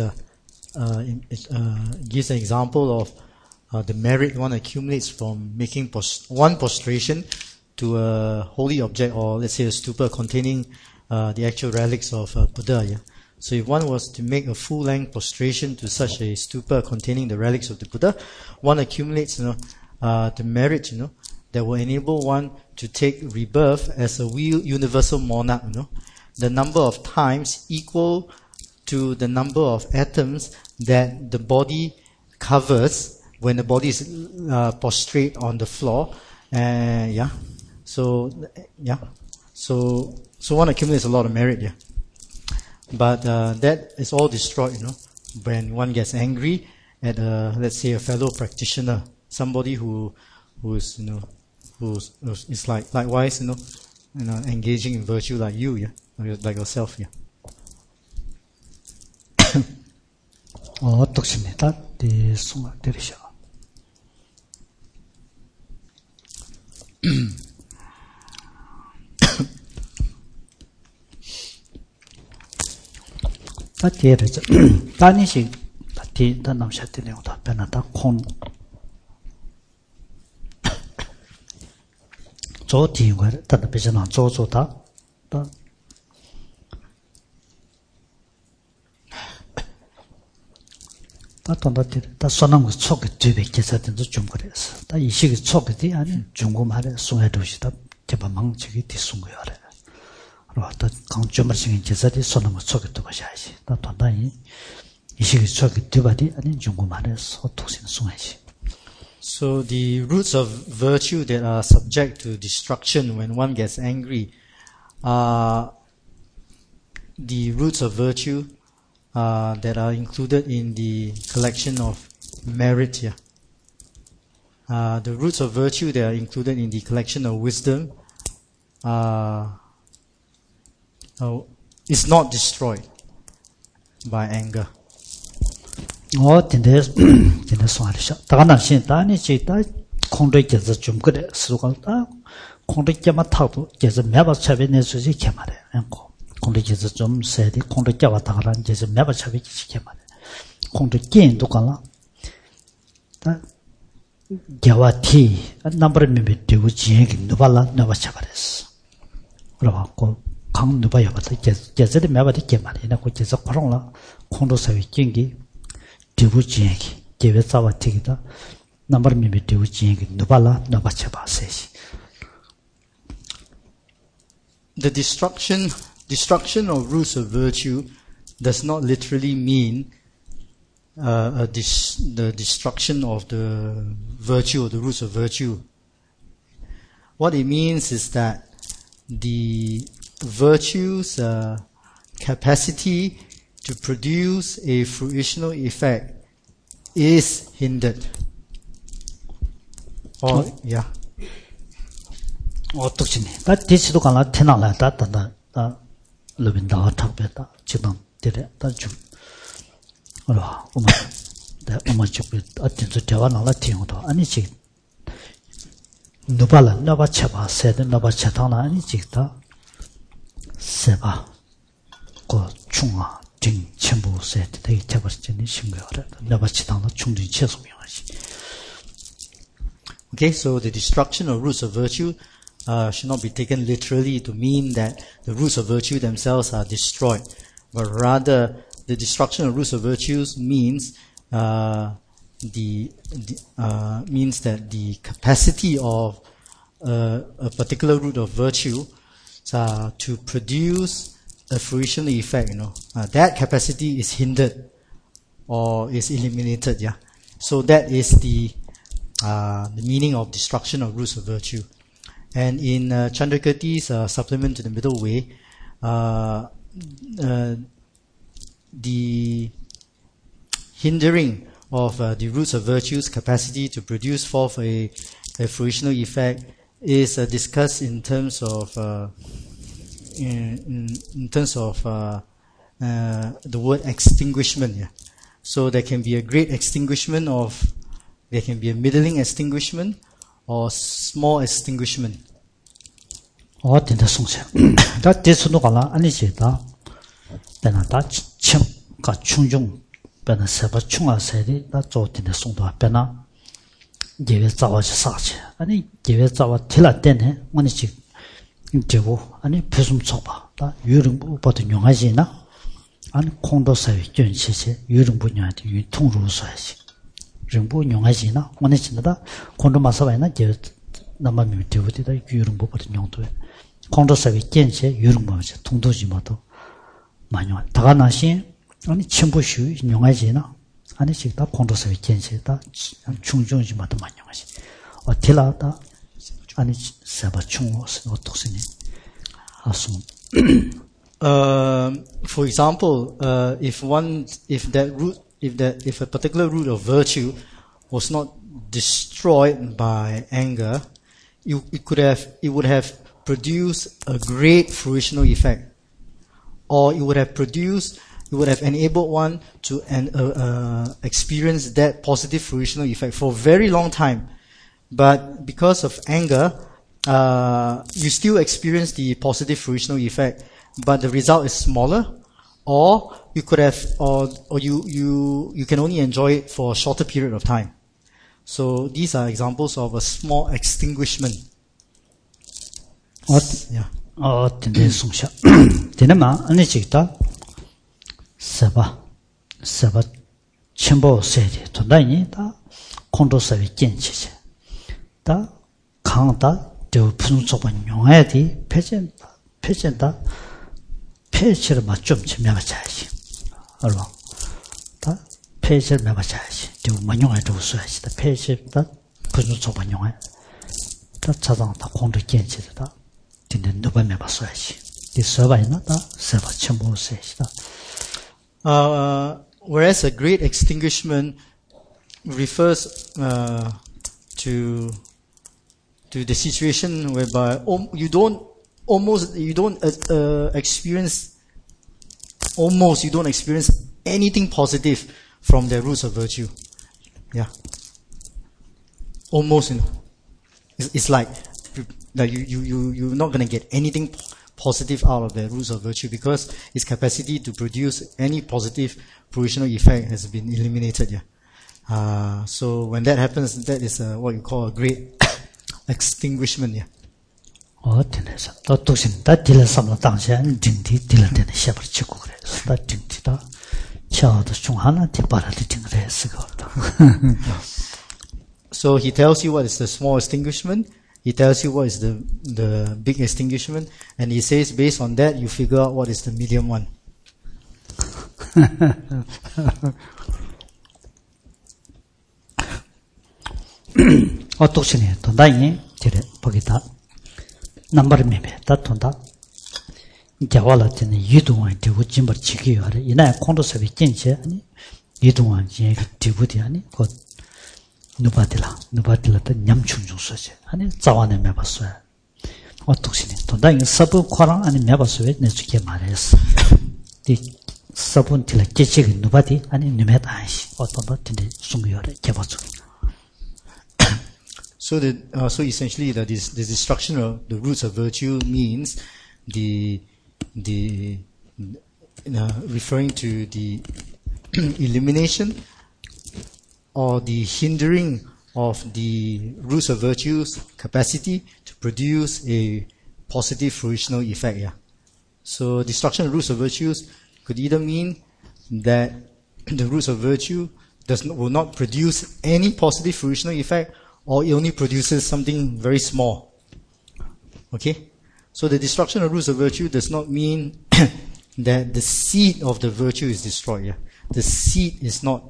gives an example of the merit one accumulates from making one prostration to a holy object, or let's say a stupa containing the actual relics of Buddha. Yeah? So if one was to make a full-length prostration to such a stupa containing the relics of the Buddha, one accumulates the merit that will enable one to take rebirth as a universal monarch. The number of times equal to the number of atoms that the body covers when the body is prostrate on the floor. So, yeah. So one accumulates a lot of merit, yeah. But that is all destroyed, when one gets angry at let's say a fellow practitioner, somebody who is likewise, engaging in virtue like you, yeah, like yourself, yeah. 똑습니다. 네, 숨을 들이셔. 뒤에서 단이식 뒤 남샷들이 오다 변하다 콘 저 뒤에 다다 배전한 저다 다 다 선한 거 속에 뒤에 계산된도 좀 그래서 다 이식이 속에 아니 중국 말에 송해 도시다 개발 망치기 뒤순 거야. 다 강점을 생긴 제사디 선한 거 속에 또 봐야지. 다 단단히 이식이 속에 뒤바디 아니 중국 말에 소통신 송해지. So the roots of virtue that are subject to destruction when one gets angry are the roots of virtue that are included in the collection of merit here. The roots of virtue that are included in the collection of wisdom is not destroyed by anger. 근데 소리셔. 다가나 신다니 지다 공도께서 좀 그래. 수고다. 공도께만 타도 계서 매번 차변에 수지 개말해. 공도께서 좀 세디 공도께 왔다 가란 계서 매번 차변이 개말해. 공도께인도 갈라. 다 개와티 넘버를 몇 되고 지행이 누발라 나와 차버렸어. 그러고 강 누바야 봤다. 계서도 매번 개말해. 나고 계서 그런라. 공도 사회 경기 디부지행기 개베사와 티기다 넘버 미미 디부지행기 누발라 나바체바세시. The destruction of roots of virtue does not literally mean the destruction of the virtue or the roots of virtue. What it means is that the virtue's capacity to produce a fruitional effect is hindered. Yeah. 어떻지니? 나 디스도 갈라 테나라 다다다 루빈다 탁베다 지금 데레 다주. 알아. 엄마 집에 어떤저 대화 나라 티용도 아니지. 누발라 나바 쳐봐 세드 나바 쳐다나 아니지다. 세바. 고 중아 진 전부 세트 되게 잡았더니 신고를 나바 치다나 충분히 최소명하시. Okay, so the destruction of roots of virtue should not be taken literally to mean that the roots of virtue themselves are destroyed, but rather the destruction of roots of virtues means means that the capacity of a particular root of virtue to produce a fruitional effect, that capacity is hindered or is eliminated. Yeah, so that is the meaning of destruction of roots of virtue. And in Chandrakirti's supplement to the Middle Way, the hindering of the roots of virtue's capacity to produce forth a fruitional effect is discussed in terms of the word extinguishment. Yeah. So there can be a great extinguishment there can be a middling extinguishment or small extinguishment. 어떤데 송세. 다 대수도 갈라 아니지다. 배나다 층가 충중 배나 세바 충아세리 다 좋던데 송도 배나 예외 자와지 사지. 아니 예외 자와 틀었대네. 뭐니지 되고 아니 표좀 쳐봐. 다 유릉부 버튼 용하지나 아니 공도사회 견시세 유릉부 용한테 유통으로 써야지. 정부 용하지나 오늘 진다 공도 마사바이나 제 남만 되고다 유릉부 버튼 용도에 공도사회 견시 유릉부지 통도지 모두 많이 와 다가나시 아니 침부슈 용하지나 아니 식다 공도사회 견시다 충중지 모두 많이 용하지. 어텔라다 아니 세바 충어스 어떻으니 아송 For example, if a particular root of virtue was not destroyed by anger, it would have produced a great fruitional effect, or it would have enabled one to experience that positive fruitional effect for a very long time. But because of anger, you still experience the positive fruitional effect, but the result is smaller, or you could have, or you can only enjoy it for a shorter period of time. So these are examples of a small extinguishment. Yeah. 근데 송샤. 되나마 아니 지다. 세바 첨보 세디 돈다니 다 콘도서비 겐치지. 다 강다 저 분석은 용해디 패전다 패치를 맞좀 지면하자지. 알바. 다 패치를 매봐자지. 저 만용해 줘야지. 다 패치다 분석은 용해. 다 자동다 콘도 겐치다. 근데 누가 매봐서야지. 이 서바이나 다 세바 첨보 세시다. Whereas a great extinguishment refers to the situation whereby you don't experience anything positive from the roots of virtue. Yeah. Almost, it's like you're not going to get anything positive out of the roots of virtue because its capacity to produce any positive fruitional effect has been eliminated. Yeah. So when that happens, that is what you call a great extinguishment. Yeah. 어때서 또 독신 다 딜러섬도 당시엔 딩디 딜러되는 샤버 치고 그래서 다 딩디다 차도 중 하나 뒤바라도 딩그래서 그거다. So he tells you what is the small extinguishment. He tells you what is the big extinguishment, and he says based on that you figure out what is the medium one. 독신이 돈다니 저래 보기다. 넘버를 매매다 돈다. 자와라는 이동한 되고 짐벌 지기요래. 이나 콘도서비 진짜 아니 이동한 제 되고디 아니 그 누바딜라도 냠충충 써지. 아니 자와네 매봤어요. 독신이 돈다니 서브 과랑 아니 매봤어요. 내주게 말했어. 이 서분 딜라 지지기 누바디 아니 누메다 아시. 어떤다 근데 숨겨요래. 개봐줘. So essentially, the destruction of the roots of virtue means referring to the elimination or the hindering of the roots of virtue's capacity to produce a positive fruitional effect. Yeah. So destruction of roots of virtues could either mean that the roots of virtue will not produce any positive fruitional effect, or it only produces something very small. Okay? So the destruction of roots of virtue does not mean that the seed of the virtue is destroyed. Yeah? The seed is not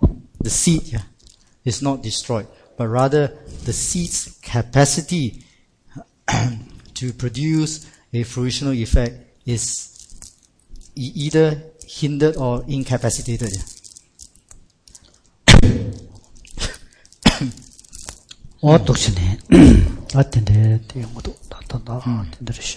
destroyed, but rather the seed's capacity to produce a fruitional effect is either hindered or incapacitated. Yeah? 독신이 아텐데 대용도 나타나 된다르시.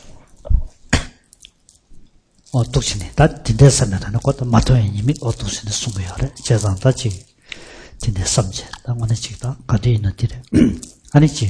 독신이 다 된대서면은 것도 마토에 이미 독신이 숨어야래. 제상다지 된대 섬제. 당원에 지다 가디 있는 뒤에 아니지.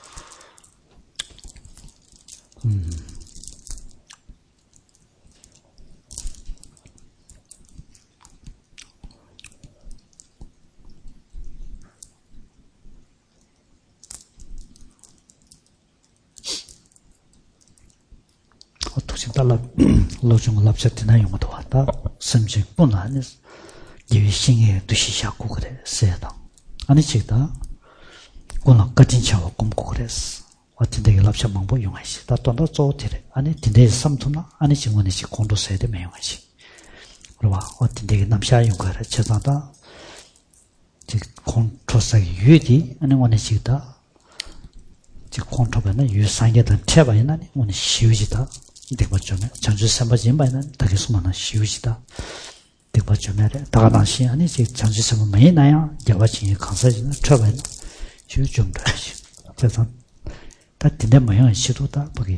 독신 달라 로중 랍set나 용도 왔다 섬직뿐 아니 예신에 두시샤고 그래 세다 아니 지다 고나 같은 차와 꿈고 그랬어 어떤데 랍set 방법 용하시 다 돈도 좋대래 아니 딘데 섬투나 아니 지원이 지 공도 세대 매용하시 그러와 어떤데 남샤 용거래 제자다 지 콘트로스의 유디 아니 원에 지다 콘토바는 유상계단 태바이나 오늘 시우지다 되거든요. 장주 삼바진바는 되게 수많은 시우지다 되거든요. 다가당시 아니 장주 삼바 많이 나야 야바진이 강사지는 태바이나 시우 좀 더시. 그래서 다 된다 모양 시도다 보기.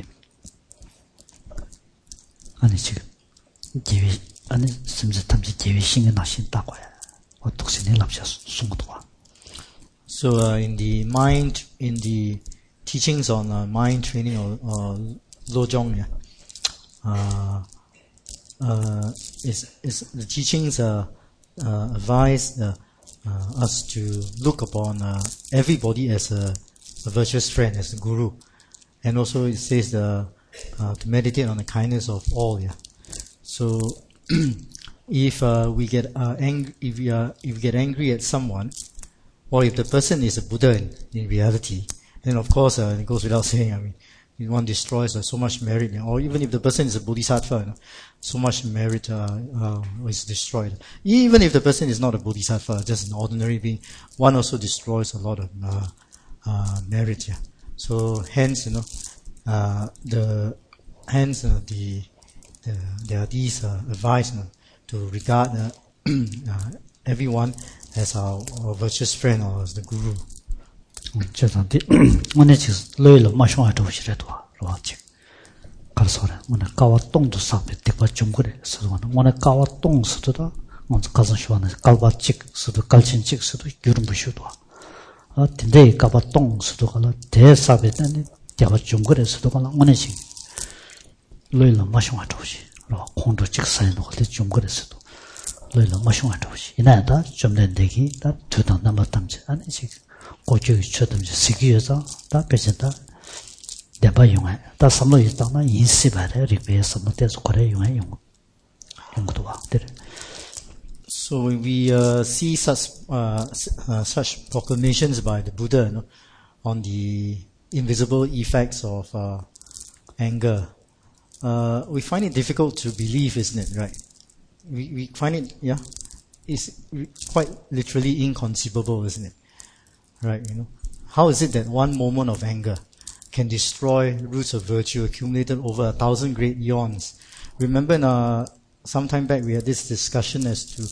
아니 지금 기회 아니 심지 탐지 기회 신경 나신다고요. 어떻게 납샷 송도와. So in the teachings on mind training or Lojong, is the teachings advise us to look upon everybody as a virtuous friend, as a guru, and also it says to meditate on the kindness of all. Yeah. So if we get angry, if we get angry at someone, or if the person is a Buddha in reality, then of course it goes without saying. I mean, one destroys so much merit, or even if the person is a Bodhisattva, so much merit is destroyed. Even if the person is not a Bodhisattva, just an ordinary being, one also destroys a lot of merit. Yeah. So hence, there are these advice to regard everyone as our virtuous friend or as the guru. 저한테 오늘 지금 로이로 마셔와도 오시래도 로아지. 가서라. 오늘 가와 똥도 사베 대과 좀 그래. 서도는 오늘 가와 똥 서도다. 먼저 가서 쉬어는 가와 찍 서도 갈친 찍 서도 유름 부셔도. 근데 가와 똥 서도 가라 대사베는 대과 좀 그래 서도 가라 오늘 지금 로이로 마셔와도 오시. 로 공도 찍 사는 거 좀 그랬어도. 로이로 마셔와도 오시. 이나다 좀 된대기 다 두당 남았담지 아니 지금 고주 쳐든지 시기에서 다 배신다 대바 용해 다 삼로 있다나 인시바래 리베에서 못해서 거래 용해 용도 와 So when we see such proclamations by the Buddha on the invisible effects of anger, we find it difficult to believe, isn't it? Right? We find it, it's quite literally inconceivable, isn't it? Right, how is it that one moment of anger can destroy roots of virtue accumulated over 1,000 great eons? Remember, some time back we had this discussion as to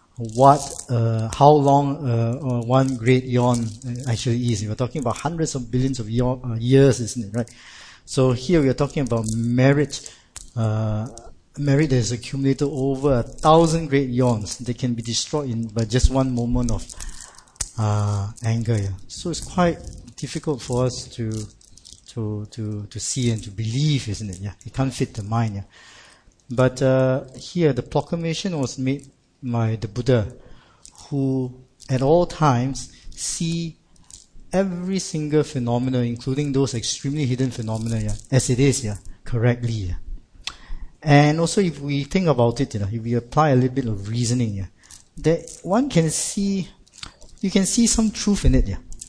how long one great eon actually is. We're talking about hundreds of billions of years, isn't it? Right. So here we are talking about merit that is accumulated over 1,000 great eons. They can be destroyed by just one moment of anger. Yeah. So it's quite difficult for us to see and to believe, isn't it? Yeah, it can't fit the mind. Yeah. But here the proclamation was made by the Buddha, who at all times see every single phenomena, including those extremely hidden phenomena, as it is, correctly. Yeah. And also, if we think about it, if we apply a little bit of reasoning, that one can see. You can see some truth in it,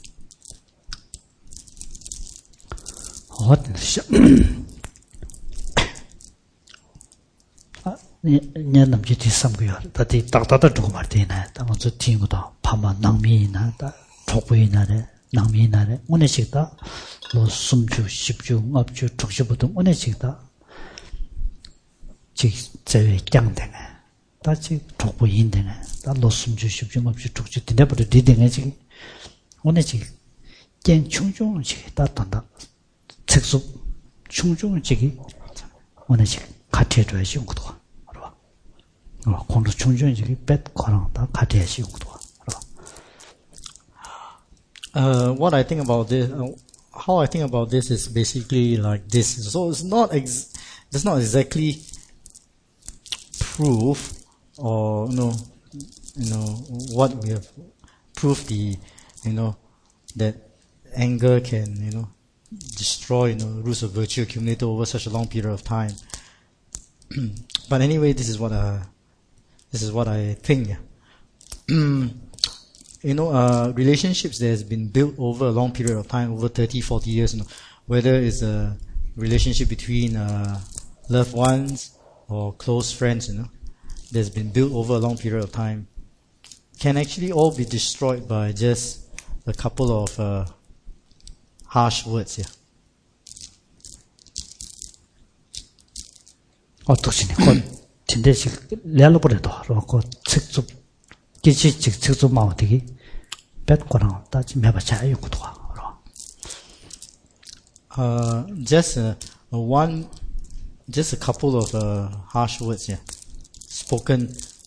년 남짓이 삼고요. 다들 딱딱딱 두고 말대나. 먼저 팀보다 파마 낭미나 다 족부이나래 낭미나래 오늘식다. 뭐 숨주, 십주, 업주, 족주부터 오늘식다. 즉 제외 짱되네. 다시 족부인되네. 다 로숨주, 십주, 업주, 족주 된다부터 리딩해 지금. 오늘식 겐 충중식 다 단다. 책수 충중식이 오늘식 같이 해줘야지 용도가. 공도 충전식이 뺏 거랑다 같이 해야지 용도가. What I think about this, how I think about this is basically like this. So it's not exactly proof or what we have proved that anger can destroy roots of virtue accumulated over such a long period of time. But anyway, this is what I think. Relationships that has been built over a long period of time, over 30, 40 years, whether it's a relationship between loved ones or close friends, that's been built over a long period of time, can actually all be destroyed by just a couple of harsh words. Yeah. 어떻게 건 진대식 레알로브레도 하고 직접 기지 직접 마우디기 뱃거랑 따지 매바자 요구도 하러 just a couple of harsh words, yeah, spoken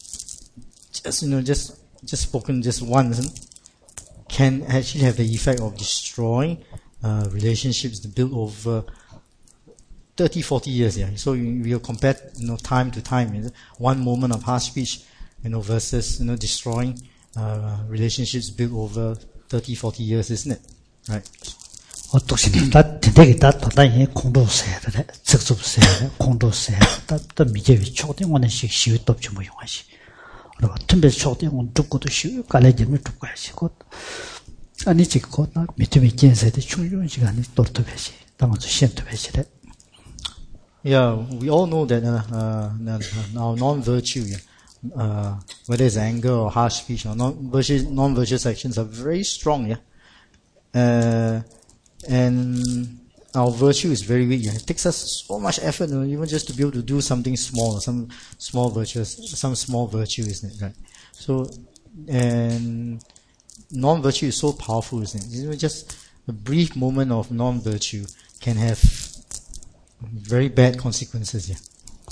just spoken just once can actually have the effect of destroying relationships built over 30-40 years. Yeah, so we'll compare time to time, one moment of harsh speech, versus destroying relationships built over 30-40 years, isn't it? Right. 어떻게 다 되게 다 도다니 공도세야 돼. 직접세야 공도세야. 다 미제위 초딩원의 시위 돕지 뭐 용하시. 그리고 틈배 초딩원 죽고도 시위 깔래지면 죽고 하시고 아니 지고 나 밑에建设의 충분 시간이 또르트베시. 당어서 시엔트베시래. Yeah, we all know that our non-virtue, whether it's anger or harsh speech or non-virtuous actions, are very strong. Yeah, and our virtue is very weak. Yeah? It takes us so much effort, even just to be able to do something small, some small virtue, isn't it? Right. So, and non-virtue is so powerful, isn't it? Even just a brief moment of non-virtue can have very bad consequences. Yeah.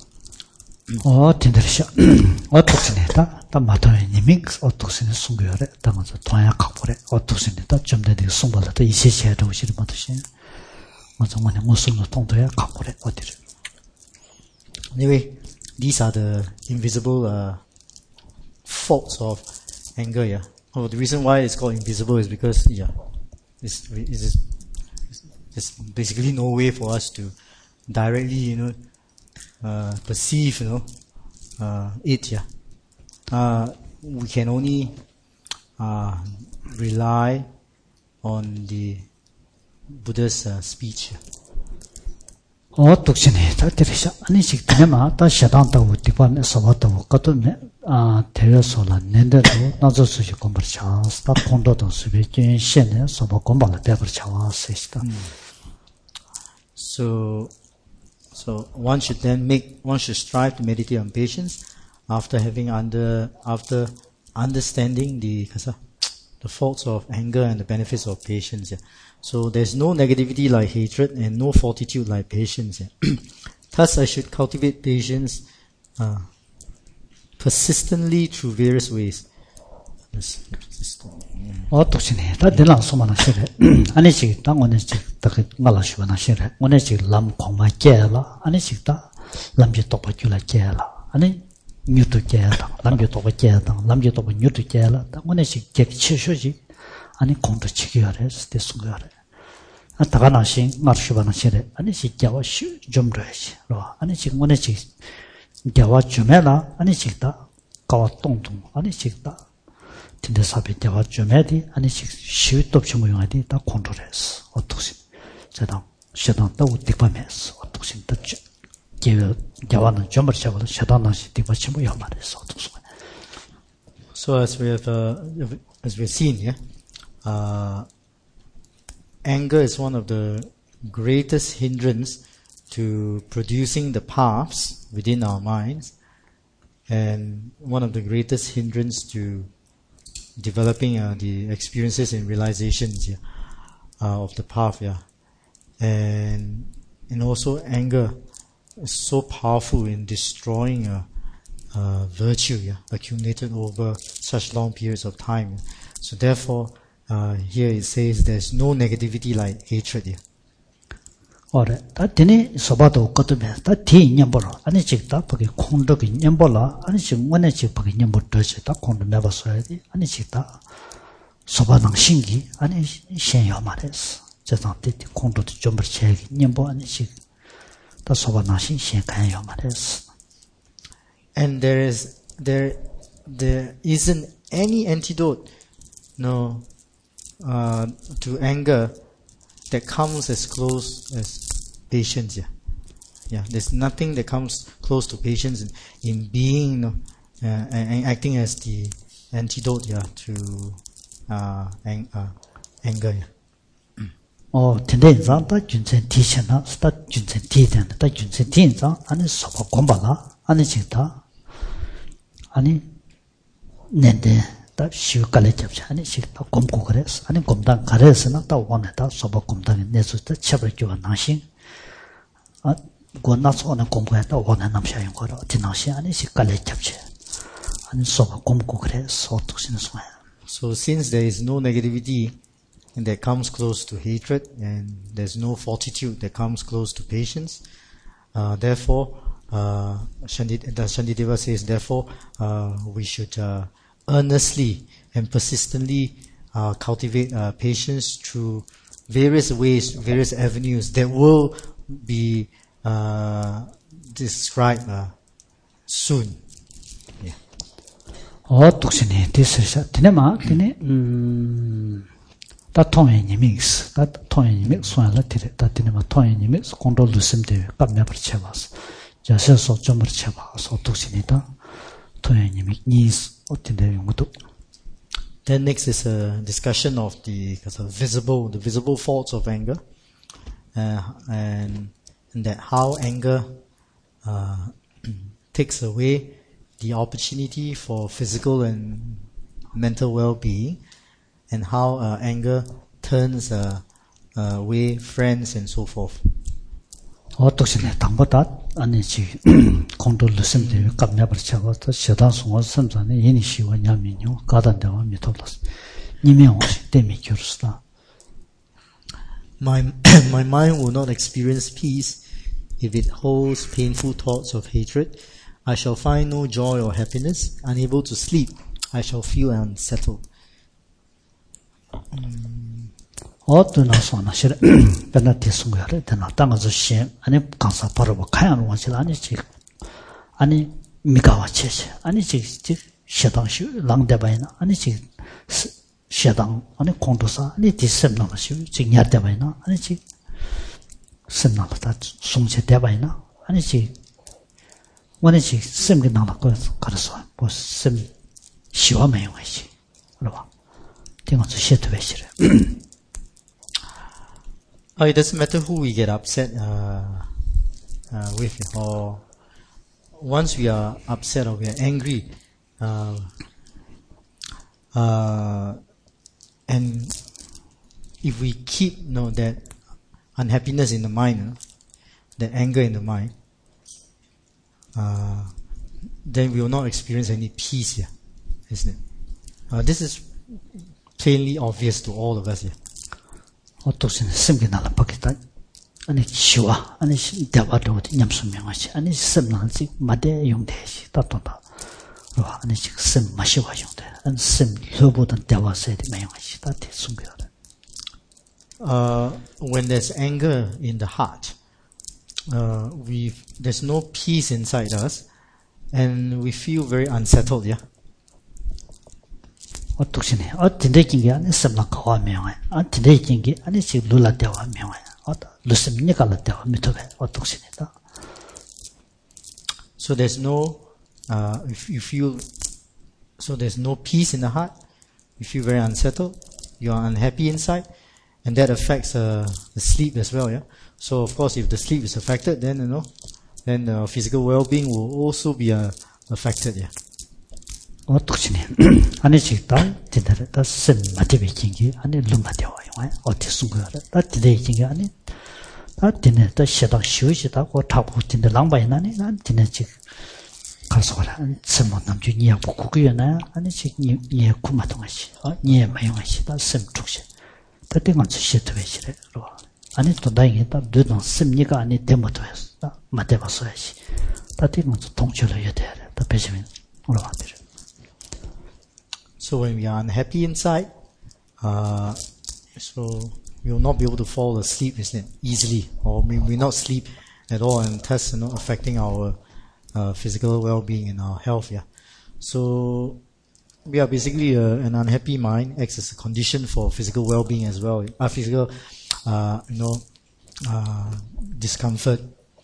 진짜시야. 어떻게다 다 마토의 님이 어떻게 숨겨래. 당어서 도약하고 그래. 어떻게다 좀 되게 숨발다 이시시에도 오시는 것이. 정말 무슨 통도야 갖고 그래. 어디를. Anyway, these are the invisible faults of anger. Yeah. Oh, the reason why it's called invisible is because it's basically no way for us to directly perceive it. Yeah. We can only rely on the Buddha's speech. 어떻게 다 들으셔. 아니 지금에만 다 샤단다고 디반에 서봤다고 거든네. 대여소라 nen데도 나저수지 공부차 스타 콘도도 수비진 신에 서버 공부를 배버차와 쓰시다. So one should strive to meditate on patience after understanding the faults of anger and the benefits of patience. Yeah. So there's no negativity like hatred and no fortitude like patience. Yeah. Thus I should cultivate patience persistently through various ways. 어떻게 다 되나 소만한 시래. 아니 지금 오늘 지금 딱 말하시거나 시래. 오늘 지금 람 공마 깨라. 아니 지금 람지 똑바jul라 깨라. 아니 뉴트 깨라. 람지 똑바 깨라. 람지 똑바 뉴트 깨라. 오늘 지금 객치셔지. 아니 공도 치기하래. 스테스고하래. 다가 나신 말시바나 시래. 아니 지금 좀 더시. 아니 지금 오늘 지금 겨와 좀해라. 아니 지금 가와 똥똥. 아니 지금 근데 사비 대화 좀 해야지. 아니 시위도 없이 모용하지. 다 컨트롤했어. 어떻게 셔단도 우티밤했어. 어떻게 다 개와는 좀 버셔도 셔단나시 디바치 모여 말했어. 어떻게. So as we've seen, yeah, anger is one of the greatest hindrance to producing the paths within our minds, and one of the greatest hindrance to developing the experiences and realizations of the path. Yeah, and also anger is so powerful in destroying virtue, accumulated over such long periods of time. So therefore, here it says there's no negativity like hatred. 어래 다 되니 소바도 없거든요. 다 뒤냐 보러 아니 직다 거기 콘도기 냠볼라 아니 지금 원에 지금 거기 냠보듯이 다 콘도 내봤어야지. 아니 직다 소바당 신기 아니 신여 말했어. 저한테 콘도도 좀 버체기 냠보 아니 지금 다 소바당 신간여 말했어. And there isn't any antidote to anger that comes as close as patience. Yeah, there's nothing that comes close to patience in being and acting as the antidote to anger. 텐데인자 다 준센 티셔나 스타 준센 티된 다 준센 티인자 아니 소바 곰바가 아니 지다 아니 낸데 다 시우깔에 잡자 아니 시다 곰고 그래서 아니 곰당 가래서나 다 원에다 소바 곰당에 내수다 쳐버려 나신 아 권나서는 곰고에다 원에 남샤인 거로 지나시 아니 시깔에 잡자 아니 소바 곰고 그래서 어떻게 소야 So since there is no negativity that comes close to hatred, and there's no fortitude that comes close to patience, therefore, Shantideva says, therefore, we should earnestly and persistently cultivate patience through various ways, various avenues that will be described soon. Yeah. 독신이 디스샤 디네마 디네 다 통행님이스 다 통행님이 소야라 디레 다 디네마 통행님이 컨트롤 루심데 갑냐 버쳐봐서 자세서 좀 버쳐봐서 독신이다 통행님이 니스 어떤데 용도. Then next is a discussion of the visible faults of anger, and that how anger takes away the opportunity for physical and mental well-being, and how anger turns away friends and so forth. 어떻게 당보다 아니지 컨트롤 루심데 갑냐 버쳐봐서 시다송어 섬산에 이니시와 냐면요 가단데와 미토라스 니명시 데미큐르스다. My mind will not experience peace if it holds painful thoughts of hatred. I shall find no joy or happiness. Unable to sleep, I shall feel unsettled. 어떤 나서나시래 변나티 숨겨래 되나 땅에서 시 아니 강사 바로 가야는 원치 아니지 아니 미가와 체체 아니지 시당시 랑대바이나 아니지 시당 아니 공도사 아니 디셈나시 지냐대바이나 아니지 셈나다 송체 대바이나 아니지 원치 셈게 나나고 가르서 뭐셈 시와메 용이지 알아 띵어서 시트베시래. It doesn't matter who we get upset with, or once we are upset or we are angry, and if we keep that unhappiness in the mind, that anger in the mind, then we will not experience any peace here, isn't it? This is plainly obvious to all of us here. 어떻게 심기나라 바뀌다 아니 시와 아니 대화도 냠수명하시 아니 심나지 마대 용대시 따또다 아니 심 마시와 용대 안 심 로보던 대화세에 매용하시 따티 숨겨라. When there's anger in the heart, there's no peace inside us, and we feel very unsettled. Yeah. 어떻게 어딘데긴게 아니 셈나가와 명해 어딘데긴게 아니 지 룰라대와 명해 루심니가라 대와 미토베 어떻게다. So there's no if you feel so there's no peace in the heart, you feel very unsettled, you are unhappy inside, and that affects the sleep as well. Yeah. So of course, if the sleep is affected, then then the physical well-being will also be affected. Yeah. 어떻게 아니 지다 디다라 다 셈마티베킹기 아니 룸마대와요 어디 숨겨라 다 디데킹기 아니 다 디네 다 시다 쉬우시다고 타고 디네 랑바이나니 난 디네 지 가서라 셈못 남주니야 고고구여나 아니 지 니에 쿠마동아시 니에 마용아시 다 셈축시 다 땡은 시트베시래 아니 또 다행이다 르던 셈니가 아니 데모도였어 마대바서야시 다 땡은 통치를 해야 돼 다 배시면 올라와들. So when we are unhappy inside, so we will not be able to fall asleep, isn't it? Easily, or we will not sleep at all, and thus affecting our physical well-being and our health. Yeah. So we are basically an unhappy mind acts as a condition for physical well-being as well. Our physical, discomfort,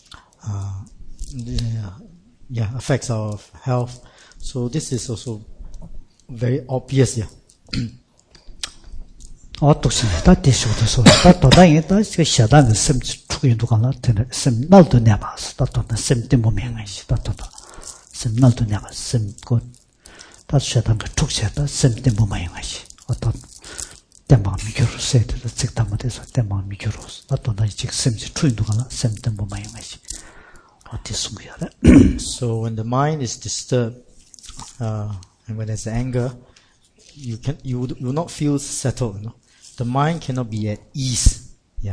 affects our health. So this is also very obvious. Yeah. 어떻게 다 대쇼도서 다 도당에 다 샤다는 심 추기도 가나 되네 심 날도 내봐 다 심때 몸행이 다 심 날도 내봐 심고 다 샤다는 툭샤다 심때 몸행이 어떤 때만 미교로세도 직담에서 때만 미교로서 다 이직 심지 추기도 가나 심때 몸행이 어디 숨겨야 So when the mind is disturbed, and when there's anger, you will not feel settled. You know? The mind cannot be at ease. Yeah.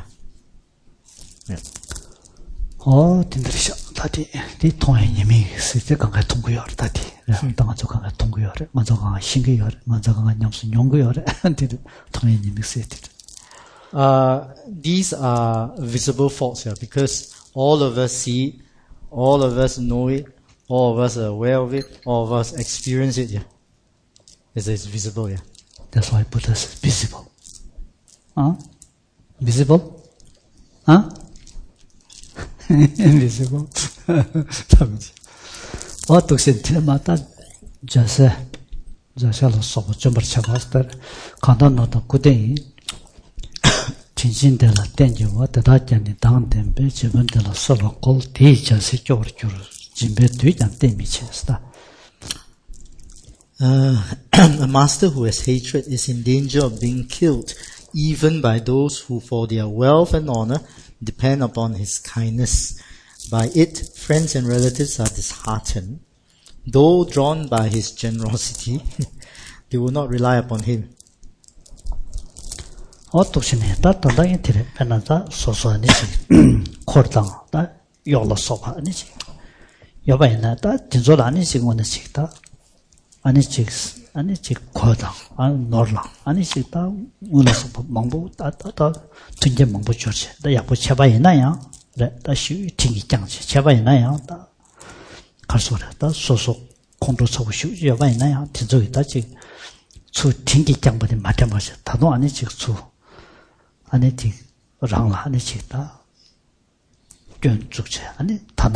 딘들이셔 다디 디 통행님이 실제 강가 통구여 다디 당한 조강가 통구여 먼저 강가 신기여 먼저 강가 냠수 용구여 디 통행님이 실제 These are visible faults here because all of us see it, all of us know it, all of us are aware of it, all of us experience it. Yeah. It's visible. Yeah. That's why Buddha is visible. Visible? Invisible. 참지. 어떻게 때마다 자세로 서고 좀 버쳐봤다. 간단하다 그대이 진진들라 땡겨와 대다견이 당된배 지분들라 서로 걸 대자세 쪽으로 진배 되장 때미치스다. A master who has hatred is in danger of being killed, even by those who for their wealth and honor depend upon his kindness. By it, friends and relatives are disheartened. Though drawn by his generosity, they will not rely upon him. 어떻게 따뜻하게 들에 변하다 소소하니지 코르당 요로 소바 아니지 여바이나다 진솔 아니지 원하시다 아니지 코르당 노르랑 아니지다 원하서 망보 따따 tunje mangbo chorche da yakbo cheba ina ya da shu tingi jangche cheba ina ya da kalso da soso konto sobu shu yeba ina ya tinzo da ji chu tingi jangbo de ma ma da no ani ji chu ani ti rang la ani ji da gön zukche ani tan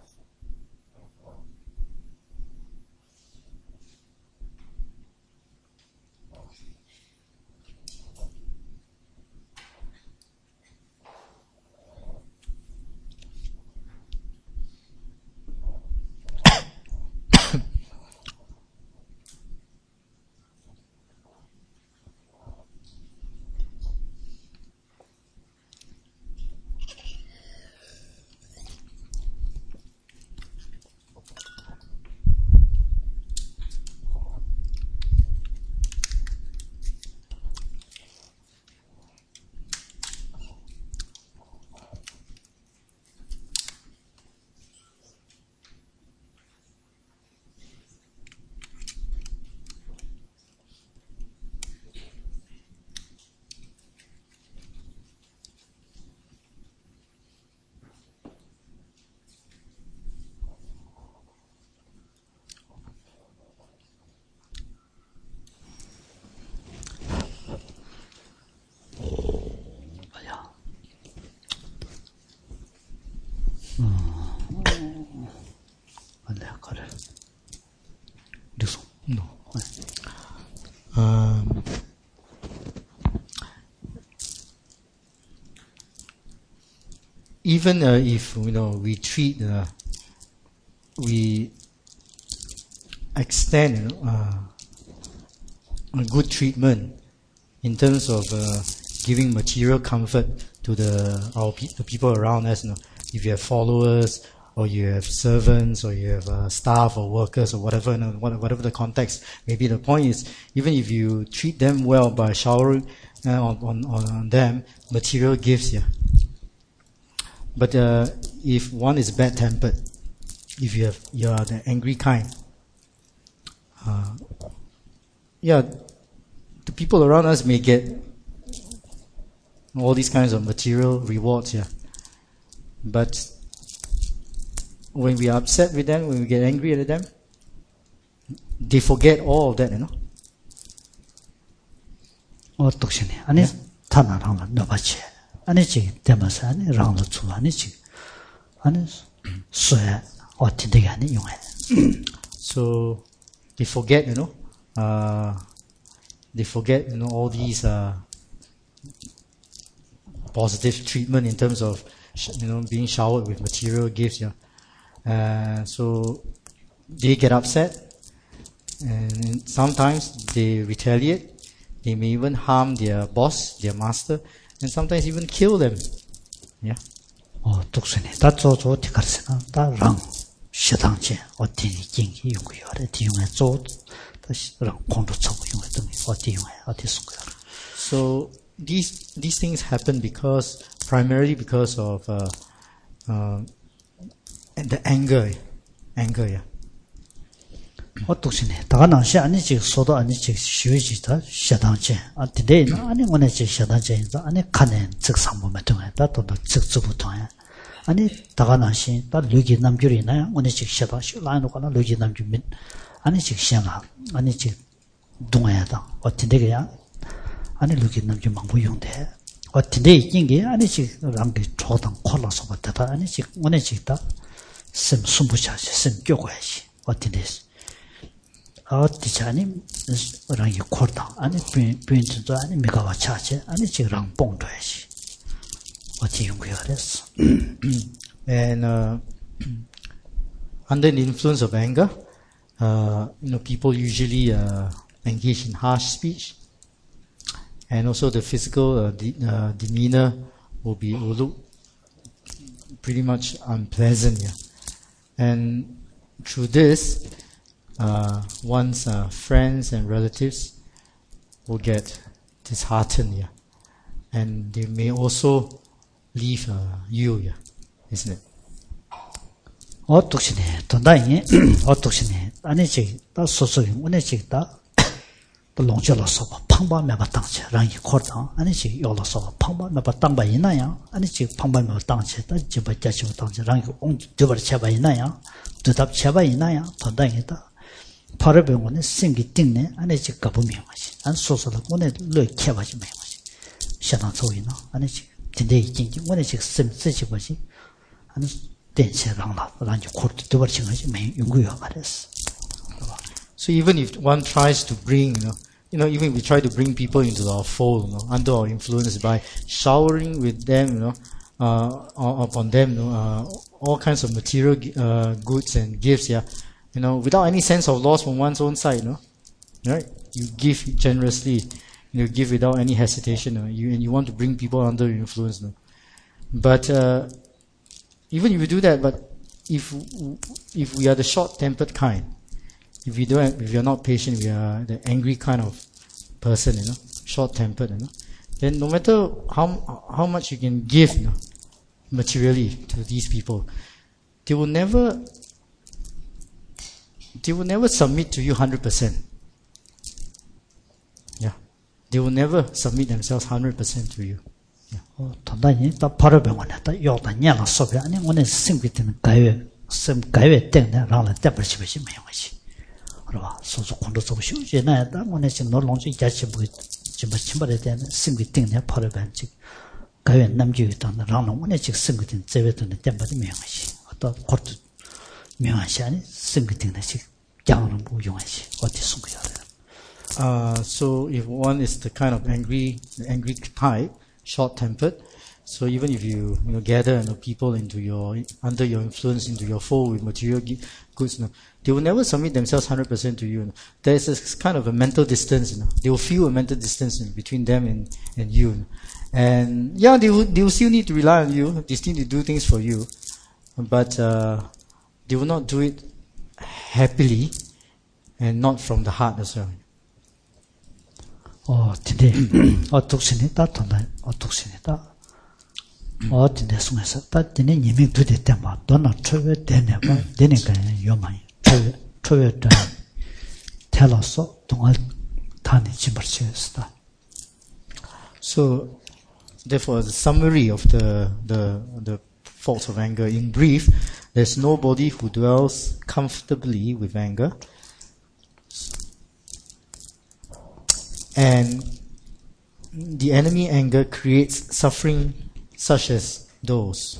Even if we treat, we extend a good treatment in terms of giving material comfort to the people around us. If you have followers, or you have servants, or you have staff or workers, or whatever, whatever the context. Maybe the point is, even if you treat them well by showering on them material gifts, yeah. But if one is bad-tempered, if you are the angry kind, the people around us may get all these kinds of material rewards, yeah. But when we are upset with them, when we get angry at them, they forget all of that, 어떻게 아니 타나랑 너바치 아니지 대마사 아니 랑도 주 아니지 아니 쇠 어떻게 아니 용해. So they forget, they forget, all these positive treatment in terms of being showered with material gifts. So they get upset, and sometimes they retaliate. They may even harm their boss, their master, and sometimes even kill them. Yeah. 독선이 다 조조 디가르스나 다랑 시당제 어디 긴기 용구요래 디용에 조 다시랑 공도 차고 용에 등이 어디 용에 어디 숨고요. So these things happen primarily because of the anger. Yeah. 독선이 다가 나시 아니지 소도 아니지 쉬위지다 시당제 어디데 아니 원에지 시당제인자 아니 칸에 즉상범에 등에다 또 즉주부터야 아니 다가 나시 다 르기 남줄이나 원에지 시다 라인으로나 르기 남줄민 아니 즉시나 아니 즉 동아야다 어디데야 아니 르기 남줄 망부용데 어디데 이긴게 아니 즉 랑게 조당 콜라서 봤다 아니 즉 원에지다 심 숨부샤시 심 교고야시 어디데스 어디자니 랑이 코르다 아니 빈진도 아니 미가와 차체 아니 지랑 봉도야시 어디 용구야랬어. And under the influence of anger, people usually engage in harsh speech, and also the physical demeanor will look pretty much unpleasant. Yeah. And through this, one's friends and relatives will get disheartened, yeah, and they may also leave you, yeah, isn't it? 어떻시네 돈다잉이 어떻시네 아니지 다 소소이 오네지다 또 롱절로서 방방매바 당체 랑이 코르다 아니지 요로서 방방매바 당바 있나요 아니지 방방매바 당체 다 집어자치고 당체 랑이 옹 저버 쳐봐 있나요 두답 쳐봐 있나요 돈다잉이다 파르병원에 생기 띵네 아니지 가보미마시 안 소소로 오네 르 켜봐지 매마시 샤당 소이나 아니지 근데 이게 오네지 셈쓰지 뭐지 아니 So even if one tries to bring, even we try to bring people into our fold, under our influence by showering with them, upon them, all kinds of material goods and gifts, yeah, without any sense of loss from one's own side, right? You give generously, you give without any hesitation, and you want to bring people under your influence, but even if you do that, but if we are the short-tempered kind, if you're not patient, we are the angry kind of person, short-tempered, then no matter how much you can give, materially to these people, they will never submit to you 100%. Yeah, they will never submit themselves 100% to you. 돈다니 다 바로병원에 다 요다냐나 소비 아니 오늘 생기는 가외 때문에 라라 때버시지 매용하지 그러봐 소소 콘도서 쉬우지나 다 오늘 지금 놀롱지 자치 뭐 침발에 대한 생기 때문에 바로병지 가외 남주 있던 라라 오늘 지금 생기는 제외되는 때문에 매용하지 어떤 코트 매용하지 아니 생기 때문에 지금 장으로 뭐 용하지 어디 숨겨야 돼. So if one is the kind of angry type, short-tempered, so even if you gather people under your influence into your fold with material goods, they will never submit themselves 100% to you. There's a kind of a mental distance. They will feel a mental distance between them and you. And yeah, they will still need to rely on you. They still need to do things for you, but they will not do it happily and not from the heart as well. 근데 독신이다 돈다 독신이다 근데 숨에서 다 되는 이미 두대 때마 돈나 초회 되네 봐 되니까 요만이 초회다 텔어서 동안 단이 집어치었다. So therefore the summary of the faults of anger in brief, there's nobody who dwells comfortably with anger. And the enemy anger creates suffering such as those.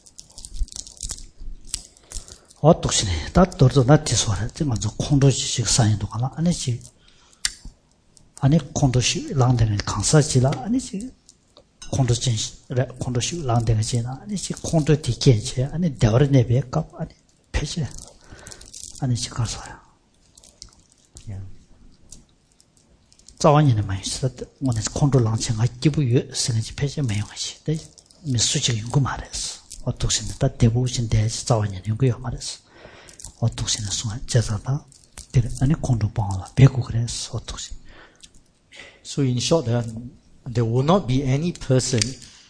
독신이 다 돌도 나티소라 먼저 콘도식 사인도 가나 아니지 아니 콘도식 랑데는 강사지라 아니지 콘도 진래 콘도 슈 랑데가 지나 아니 지 콘도 디켄체 아니 데버네 베컵 아니 패시 아니 지 가서요. 자원이는 많이 쓰다 오늘 콘도 랑칭 기부 쓰는지 패시 매용하시. 네 미수직 연구 말했어. 어떻게 다 대부분 대지 자원이 연구요 말했어. 어떻게 순간 제자다 아니 콘도 방라 배고 그랬어. 어떻게 So in short, there will not be any person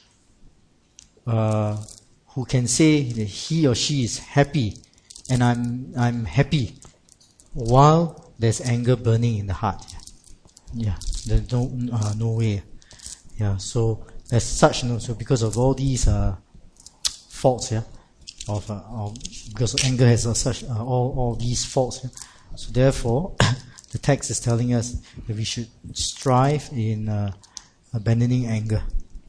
who can say that he or she is happy, and I'm happy, while there's anger burning in the heart. Yeah, there's no way. Yeah, so as such, so because of all these faults, yeah, because anger has such all these faults, yeah, so therefore. The text is telling us that we should strive in abandoning anger.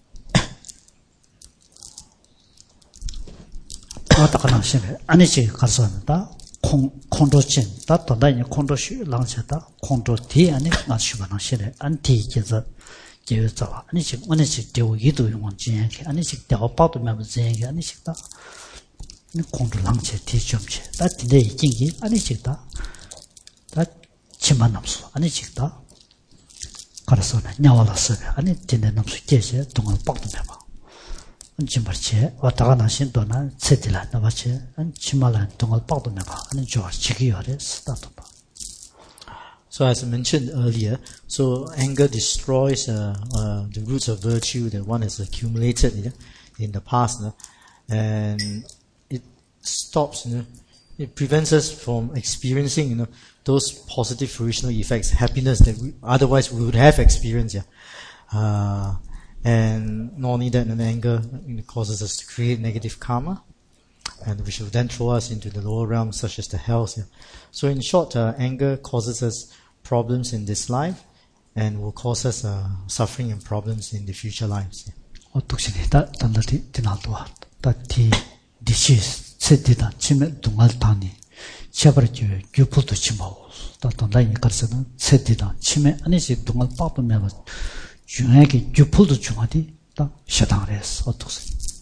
아니지 가서다 콘도진 다 돈다니 콘도슈 랑세다 콘도디 아니 나슈바나시레 안티게자 제자와 아니지 원해지 되오기도 용원 진행해 아니지 되어빠도 매번 진행해 아니지다 콘도 랑세 디점체 다 디네 이긴기 아니지다 다 치만 남수 아니 직다 가르서네 냐와라서 아니 진내 남수 계시 동안 빡도 매봐 진발체 왔다가 나신 도나 세딜라 나와체 안 치말란 동안 빡도 매봐 아니 저 지기열에 스타트다. So as I mentioned earlier, so anger destroys the roots of virtue that one has accumulated in the past, and it stops, it prevents us from experiencing, those positive fruitional effects, happiness that otherwise we would have experienced. Yeah. And not only that, anger causes us to create negative karma, and which will then throw us into the lower realms, such as the hells. Yeah. So in short, anger causes us problems in this life, and will cause us suffering and problems in the future lives. 어떻게다 단다디 디나도와 다티 디시스 세디다 치메 동알타니 시아버지 규풀도 치마오 다 단다니 가르서는 세디다 치메 아니지 동알 빠도면 중앙에 규풀도 중앙디 다 샤당레스 어떻게.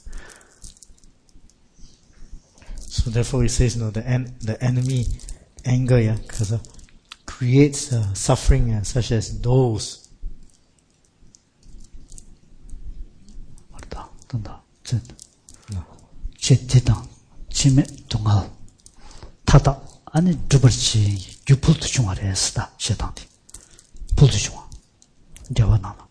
So therefore it says, the enemy anger, yeah, because creates suffering, such as those. 맞다, 된다, 전. 제티당, 치매 동al, 타다, 아니 두벌치 유풀도 중화래스다, 셰당디, 풀도 중화, 대화나나.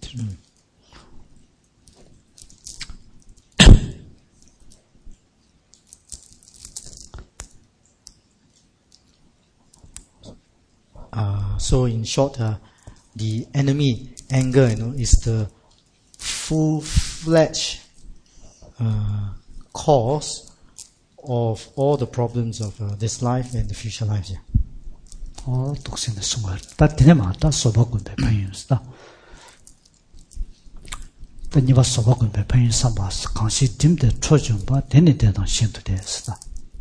So in short, the enemy anger, is the full-fledged cause of all the problems of this life and the future lives. 독신의 숨을 다 되네마다 소박군 배편이었다. 니바 소박군 배편이 삼바스 강시 dim대 초중바 되네 대단 신도 됐다.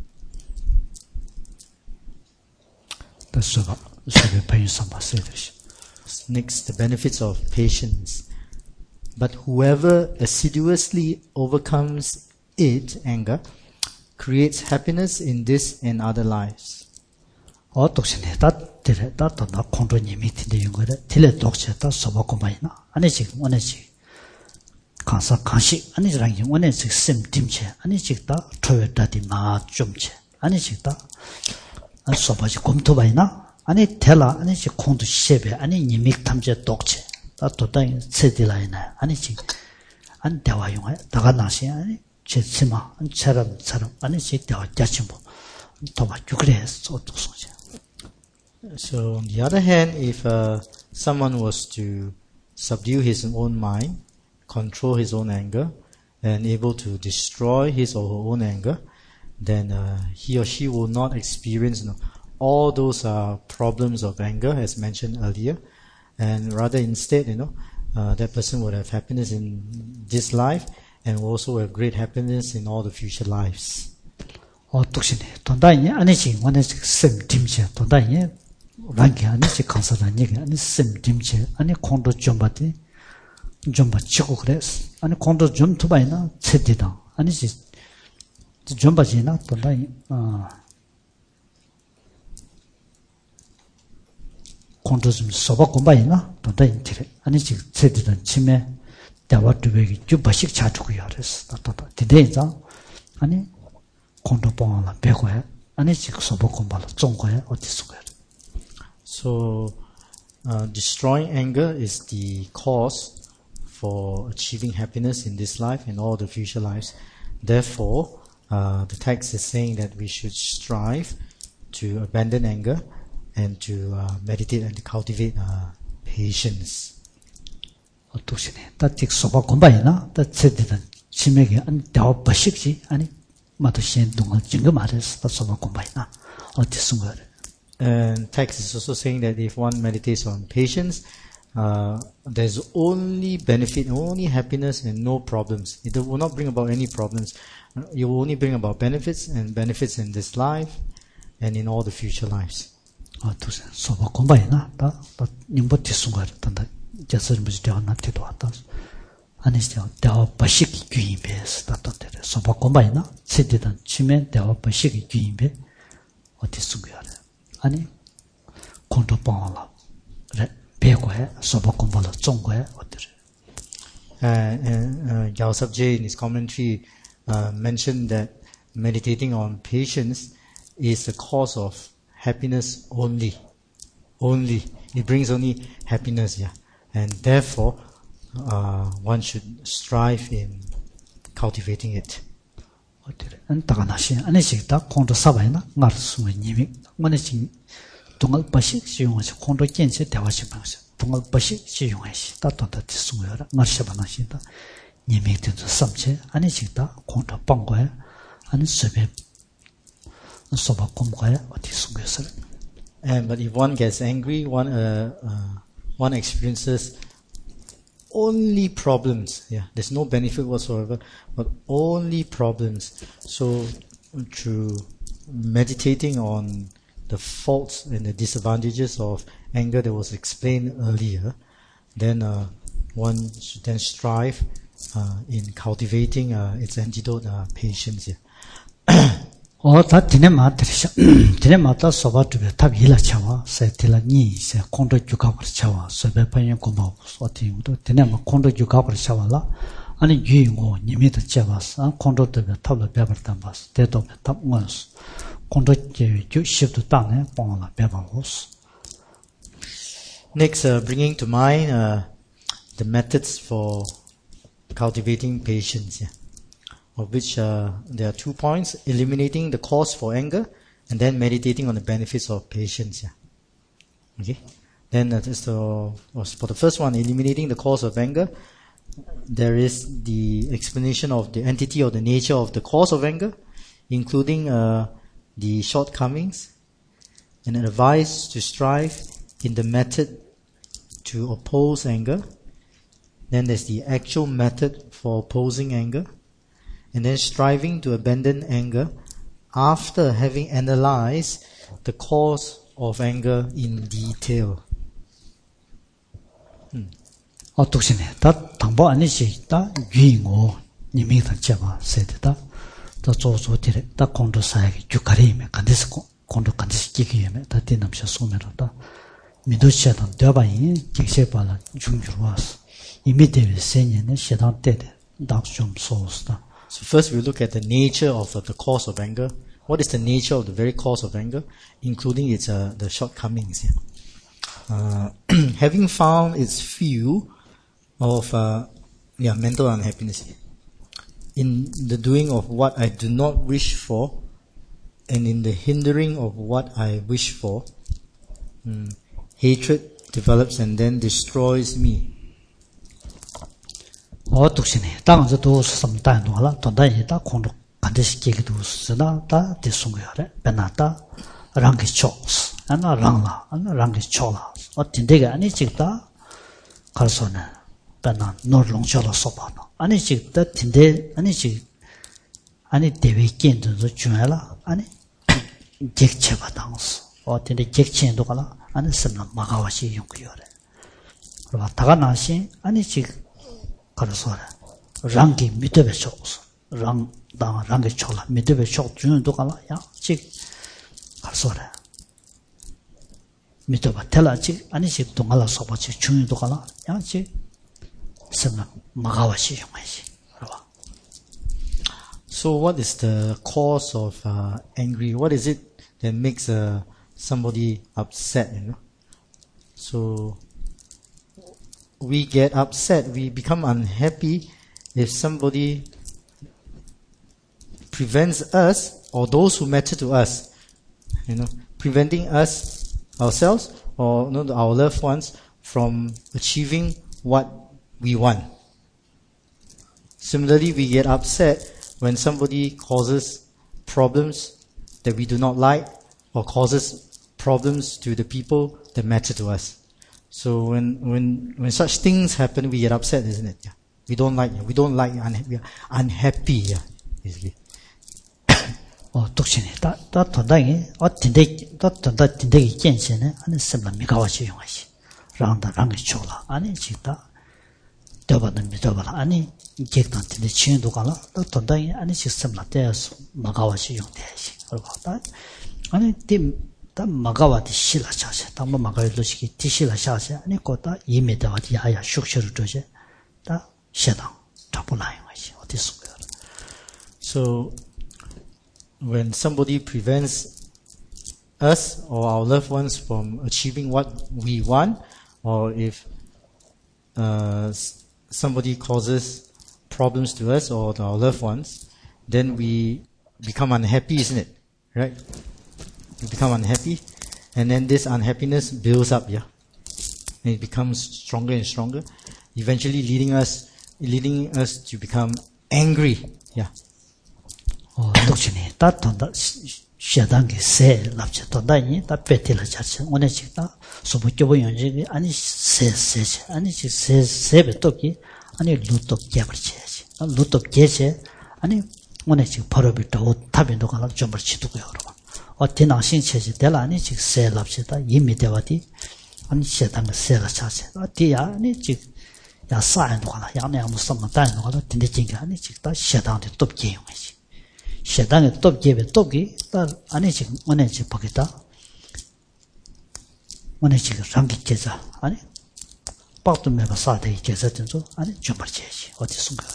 다 소박 Next, the benefits of patience. But whoever assiduously overcomes it, anger, creates happiness in this and other lives. 독신에 다 콘도님이 tin데 용거래 딜레 독세다 소박고마이나 아니지 원해지 강시 아니지랑 원해지 심팀체 아니지다 토요다디 마좀체 아니지다 소바지 곰토바이나 아니 텔라 아니지 콘도 셰베 아니 니믹 탐제 독체 다 도다이 세딜라이나 아니지 안 대화용아 다가나시 아니 제치마 안 차람 아니지 대화 자침보 도마 죽레스 어떻소지. So on the other hand, if someone was to subdue his own mind, control his own anger, and able to destroy his or her own anger, then he or she will not experience all those problems of anger as mentioned earlier, and rather instead, that person would have happiness in this life and will also have great happiness in all the future lives. 독신이 돈다이니 아니지 원해지 셈팀체 돈다이니 랑게 아니지 강사다니 아니 셈팀체 아니 콘도 좀바디 좀 받치고 그랬어. 아니 콘도 좀 투바이나 쳇디다. 아니지 좀 받지나 돈다이 콘도 좀 써봐 공부이나 돈다이 인티레. 아니지 쳇디다 치매 대화도백이 좀 받식 차주고야 그랬어. 따따 디데이자 아니 콘도 뽕ala 배고해. 아니지 써봐 공부라 종고해 어디서 그래. So destroying anger is the cause for achieving happiness in this life and all the future lives. Therefore, the text is saying that we should strive to abandon anger and to meditate and cultivate patience. 어떠시네. 따직 소바 공부이나 따체되는 치매게 안 대화 버식지 아니 마도신 동안 증거 말했어. 소바 공부이나 어디서 거래. And text is also saying that if one meditates on patience, there's only benefit, only happiness, and no problems. It will not bring about any problems. You will only bring about benefits and benefits in this life and in all the future lives. 두세 소바 공부이나 다 님부 뒤순거래. 단다 제스를 무지 되었나 뒤도 왔다. 아니죠. 대화 버식 귀임배스 다던데. 소바 공부이나 세대던 치매 대화 버식 귀임배 어디서 거래. 아니 콘도 뽕ala 배고해 소바 공부라 종고해 어디래. And Yao Sabje in his commentary mentioned that meditating on patience is the cause of happiness only. It brings only happiness, yeah. And therefore, one should strive in cultivating it. 어디래. 안타가나시 아니식다 콘도 사바이나 나르스무 님이 뭐네지 동al 버식 시용하시 콘도 겐세 대화시 방식 동al 버식 시용하시 따뜻다 뒤숭어라 마르샤바나시다 님이 된서 삼체 아니식다 콘도 빵고에 아니 섭에 소바 공고에 어디 숨겨서. And but if one gets angry, one experiences only problems. Yeah, there's no benefit whatsoever, but only problems. So through meditating on the faults and the disadvantages of anger that was explained earlier, then one should then strive in cultivating its antidote, patience. Yeah. 다 디네마트리샤 디네마타 소바트베 탑 일라 차와 세틸라니 세 콘도 주가버 차와 소베파인 고마 어티도 디네마 콘도 주가버 차와라 아니 유인고 니미도 제바스 콘도도 탑을 배버단 바스 대도 탑 원스 콘도 주 십도 땅에 뽕라 배버스. Next, bringing to mind the methods for cultivating patience. Yeah. Of which there are 2 points: eliminating the cause for anger, and then meditating on the benefits of patience. Yeah. Okay. Then for the first one, eliminating the cause of anger, there is the explanation of the entity or the nature of the cause of anger, including the shortcomings, and an advice to strive in the method to oppose anger. Then there's the actual method for opposing anger. And then striving to abandon anger after having analyzed the cause of anger in detail. 어떻게네? 다 당보 아니시 다 유인고 니미다 제바 세대다 더 조조디레 다 콘도 사이기 주카리메 간데스 콘도 간데스 기기메 다 디남샤 소메로다 미도시아던 되바이 객세발라 중주로스 이미데베 세년에 시당 때데 dakshum sosta. So first we look at the nature of the cause of anger. What is the nature of the very cause of anger, including its the shortcomings? Having found its view of mental unhappiness in the doing of what I do not wish for, and in the hindering of what I wish for, hatred develops and then destroys me. 어떻게네? 당저 도스 섬단도라 돈다이다 콘도 간데시기도 쓰나다 대송여래 베나다 랑게 초스 아나 랑라 아나 랑게 초라 어딘데가 아니 찍다 가르소네 베나 노롱초라 소바나 아니 찍다 딘데 아니 찍 아니 대외견도 중요하라 아니 객체바 당스 어딘데 객체도 가라 아니 섬나 마가와시 용구여래 그러다 나시 아니 찍 가르소라 랑기 밑에 쇼스 랑당 랑게 쇼라 밑에 쇼 주는도 가라 야직 가르소라 밑에 텔라직 아니직 동알아 소바지 주는도 가라 야직 semna magawashi yongaishi. So what is the cause of angry? What is it that makes somebody upset, you know? So we get upset, we become unhappy if somebody prevents us or those who matter to us, you know, preventing us ourselves or our loved ones from achieving what we want. Similarly, we get upset when somebody causes problems that we do not like or causes problems to the people that matter to us. So when such things happen, we get upset, isn't it? Yeah. We don't like, we are unhappy, yeah, basically. 독신이 다 돈당이 딘데 딘데기 견신에 아니 semla 미가와시 용하시 랑다 랑게 초라 아니 지다 더바는 미더바 아니 객단 딘데 치는도 가라 돈당이 아니 semla 대서 마가와시 용대시 그러다 아니 다 마가와디 실라 차세 담마 마가일로시기 디실라 샤세 아니 거다 이메다와디 야야 슉셔를 줘세 다 셰당 잡불라요 하시 어디서 So when somebody prevents us or our loved ones from achieving what we want, or if somebody causes problems to us or to our loved ones, then we become unhappy, isn't it? Right? We become unhappy, and then this unhappiness builds up, yeah? And it becomes stronger and stronger, eventually leading us to become angry, yeah? 독신이 다 돈다 셰당게 세 납체 돈다니 다 베텔라 자체 오늘 식다 소부교보 연지 아니 세세 아니 세세베 똑기 아니 루톱 개버치지 루톱 개세 아니 오늘 식 버러비다 옷 타빈도 가라 좀 버치도고요 여러분 어디나 신체지 될 아니 식 세 납체다 이미 되와디 아니 셰당게 세가 자체 어디야 아니 식 야사인도 가라 야내 무슨 말도 가라 딘데 진가 아니 식다 셰당데 똑기 용이지 셰당에 똑기에 똑기 다 안에 지금 안에 지금 보겠다 안에 지금 상기 계좌 아니 빠도 매가 사대 계좌 된죠 아니 좀 버치지 어디 숨겨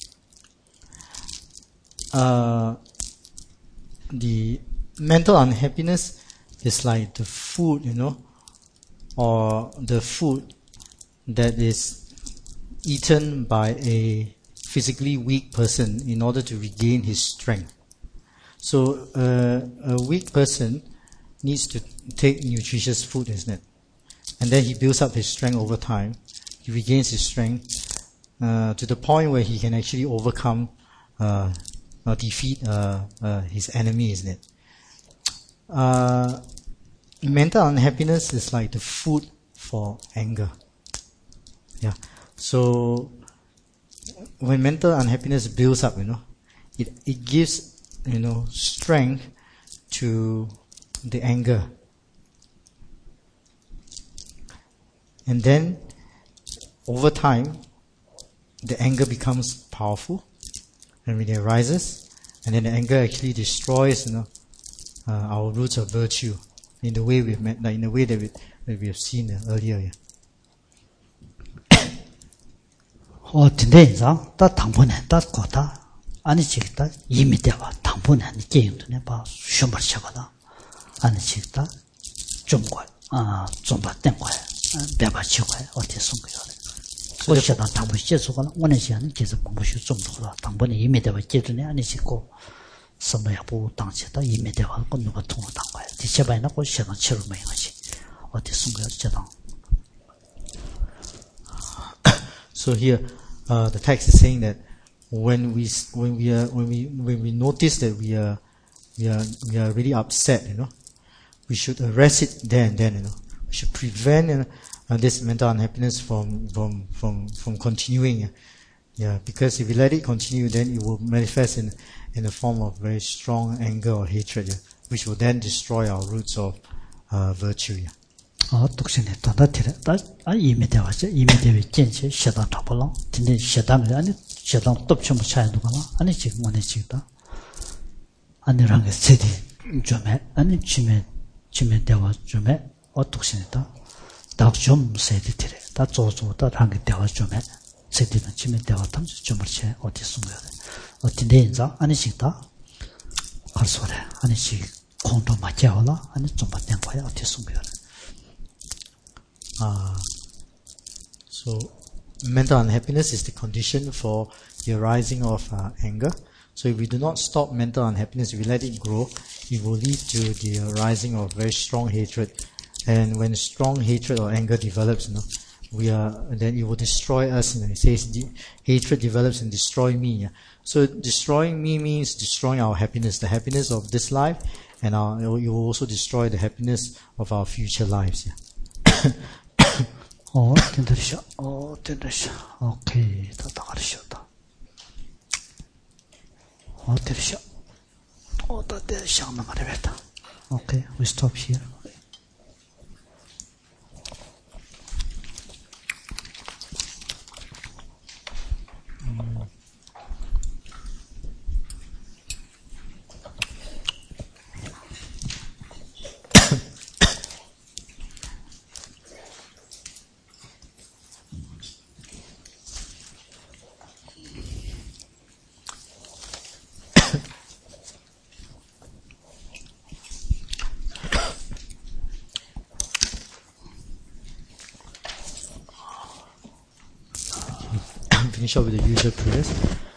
the mental unhappiness is like the food, you know, or the food that is eaten by a physically weak person in order to regain his strength. So a weak person needs to take nutritious food, isn't it? And then he builds up his strength over time. He regains his strength to the point where he can actually overcome or defeat his enemy, isn't it? Mental unhappiness is like the food for anger. Yeah. So when mental unhappiness builds up, you know, it gives, you know, strength to the anger. And then over time, the anger becomes powerful, and when it arises, and then the anger actually destroys, you know, our roots of virtue in the way we've met, like in the way that we have seen earlier. Yeah. 진대인상 다 당분에 다 거다 아니 지다 이미 되와 당분에 게임도네 봐 시험을 쳐봐라 아니 지다 좀과 좀바 땡과 배바 치고 어디 숨겨야 그것이다 당분 제수가 원하는 시간은 계속 공부시 좀 더 당분에 이미 되와 게임도네 아니 지고 선도야 보 당시다 이미 되와 건 누가 통로 당과야 디체바이나 고 시간 치료 매행하시 어디 숨겨야 제당 So here, the text is saying that when we notice that we are really upset, you know, we should arrest it there and then, you know. We should prevent this mental unhappiness from continuing. Yeah, because if we let it continue, then it will manifest in the form of very strong anger or hatred, yeah, which will then destroy our roots of virtue. Yeah. 독신에 다다 티래 다 이미 되었지 이미 되게 괜찮지 시다 잡을라 근데 시다면 아니 시다 덮쳐 못 차야 누가 아니 지금 뭐네 지금 아니랑 세디 좀에 아니 지면 대화 좀에 독신이다 다좀 세디 티래 다 조조다 한게 대화 좀에 세디는 지면 대화 탐지 좀 그렇지 어디 숨겨야 돼 어딘데 인자 아니 식다 갈소래 아니 식 공도 맞게하라 아니 좀 받는 거야 어디 숨겨야 돼 So mental unhappiness is the condition for the arising of anger. So if we do not stop mental unhappiness, if we let it grow, it will lead to the arising of very strong hatred. And when strong hatred or anger develops, then it will destroy us. It says hatred develops and destroy me. Yeah? So destroying me means destroying our happiness, the happiness of this life, and it will also destroy the happiness of our future lives. Yeah? 된다셔. 오케이. 다 가르쳤다. 됐어. 다 샹나 말해봤다. Okay, we stop here. Finish up with the usual prayers.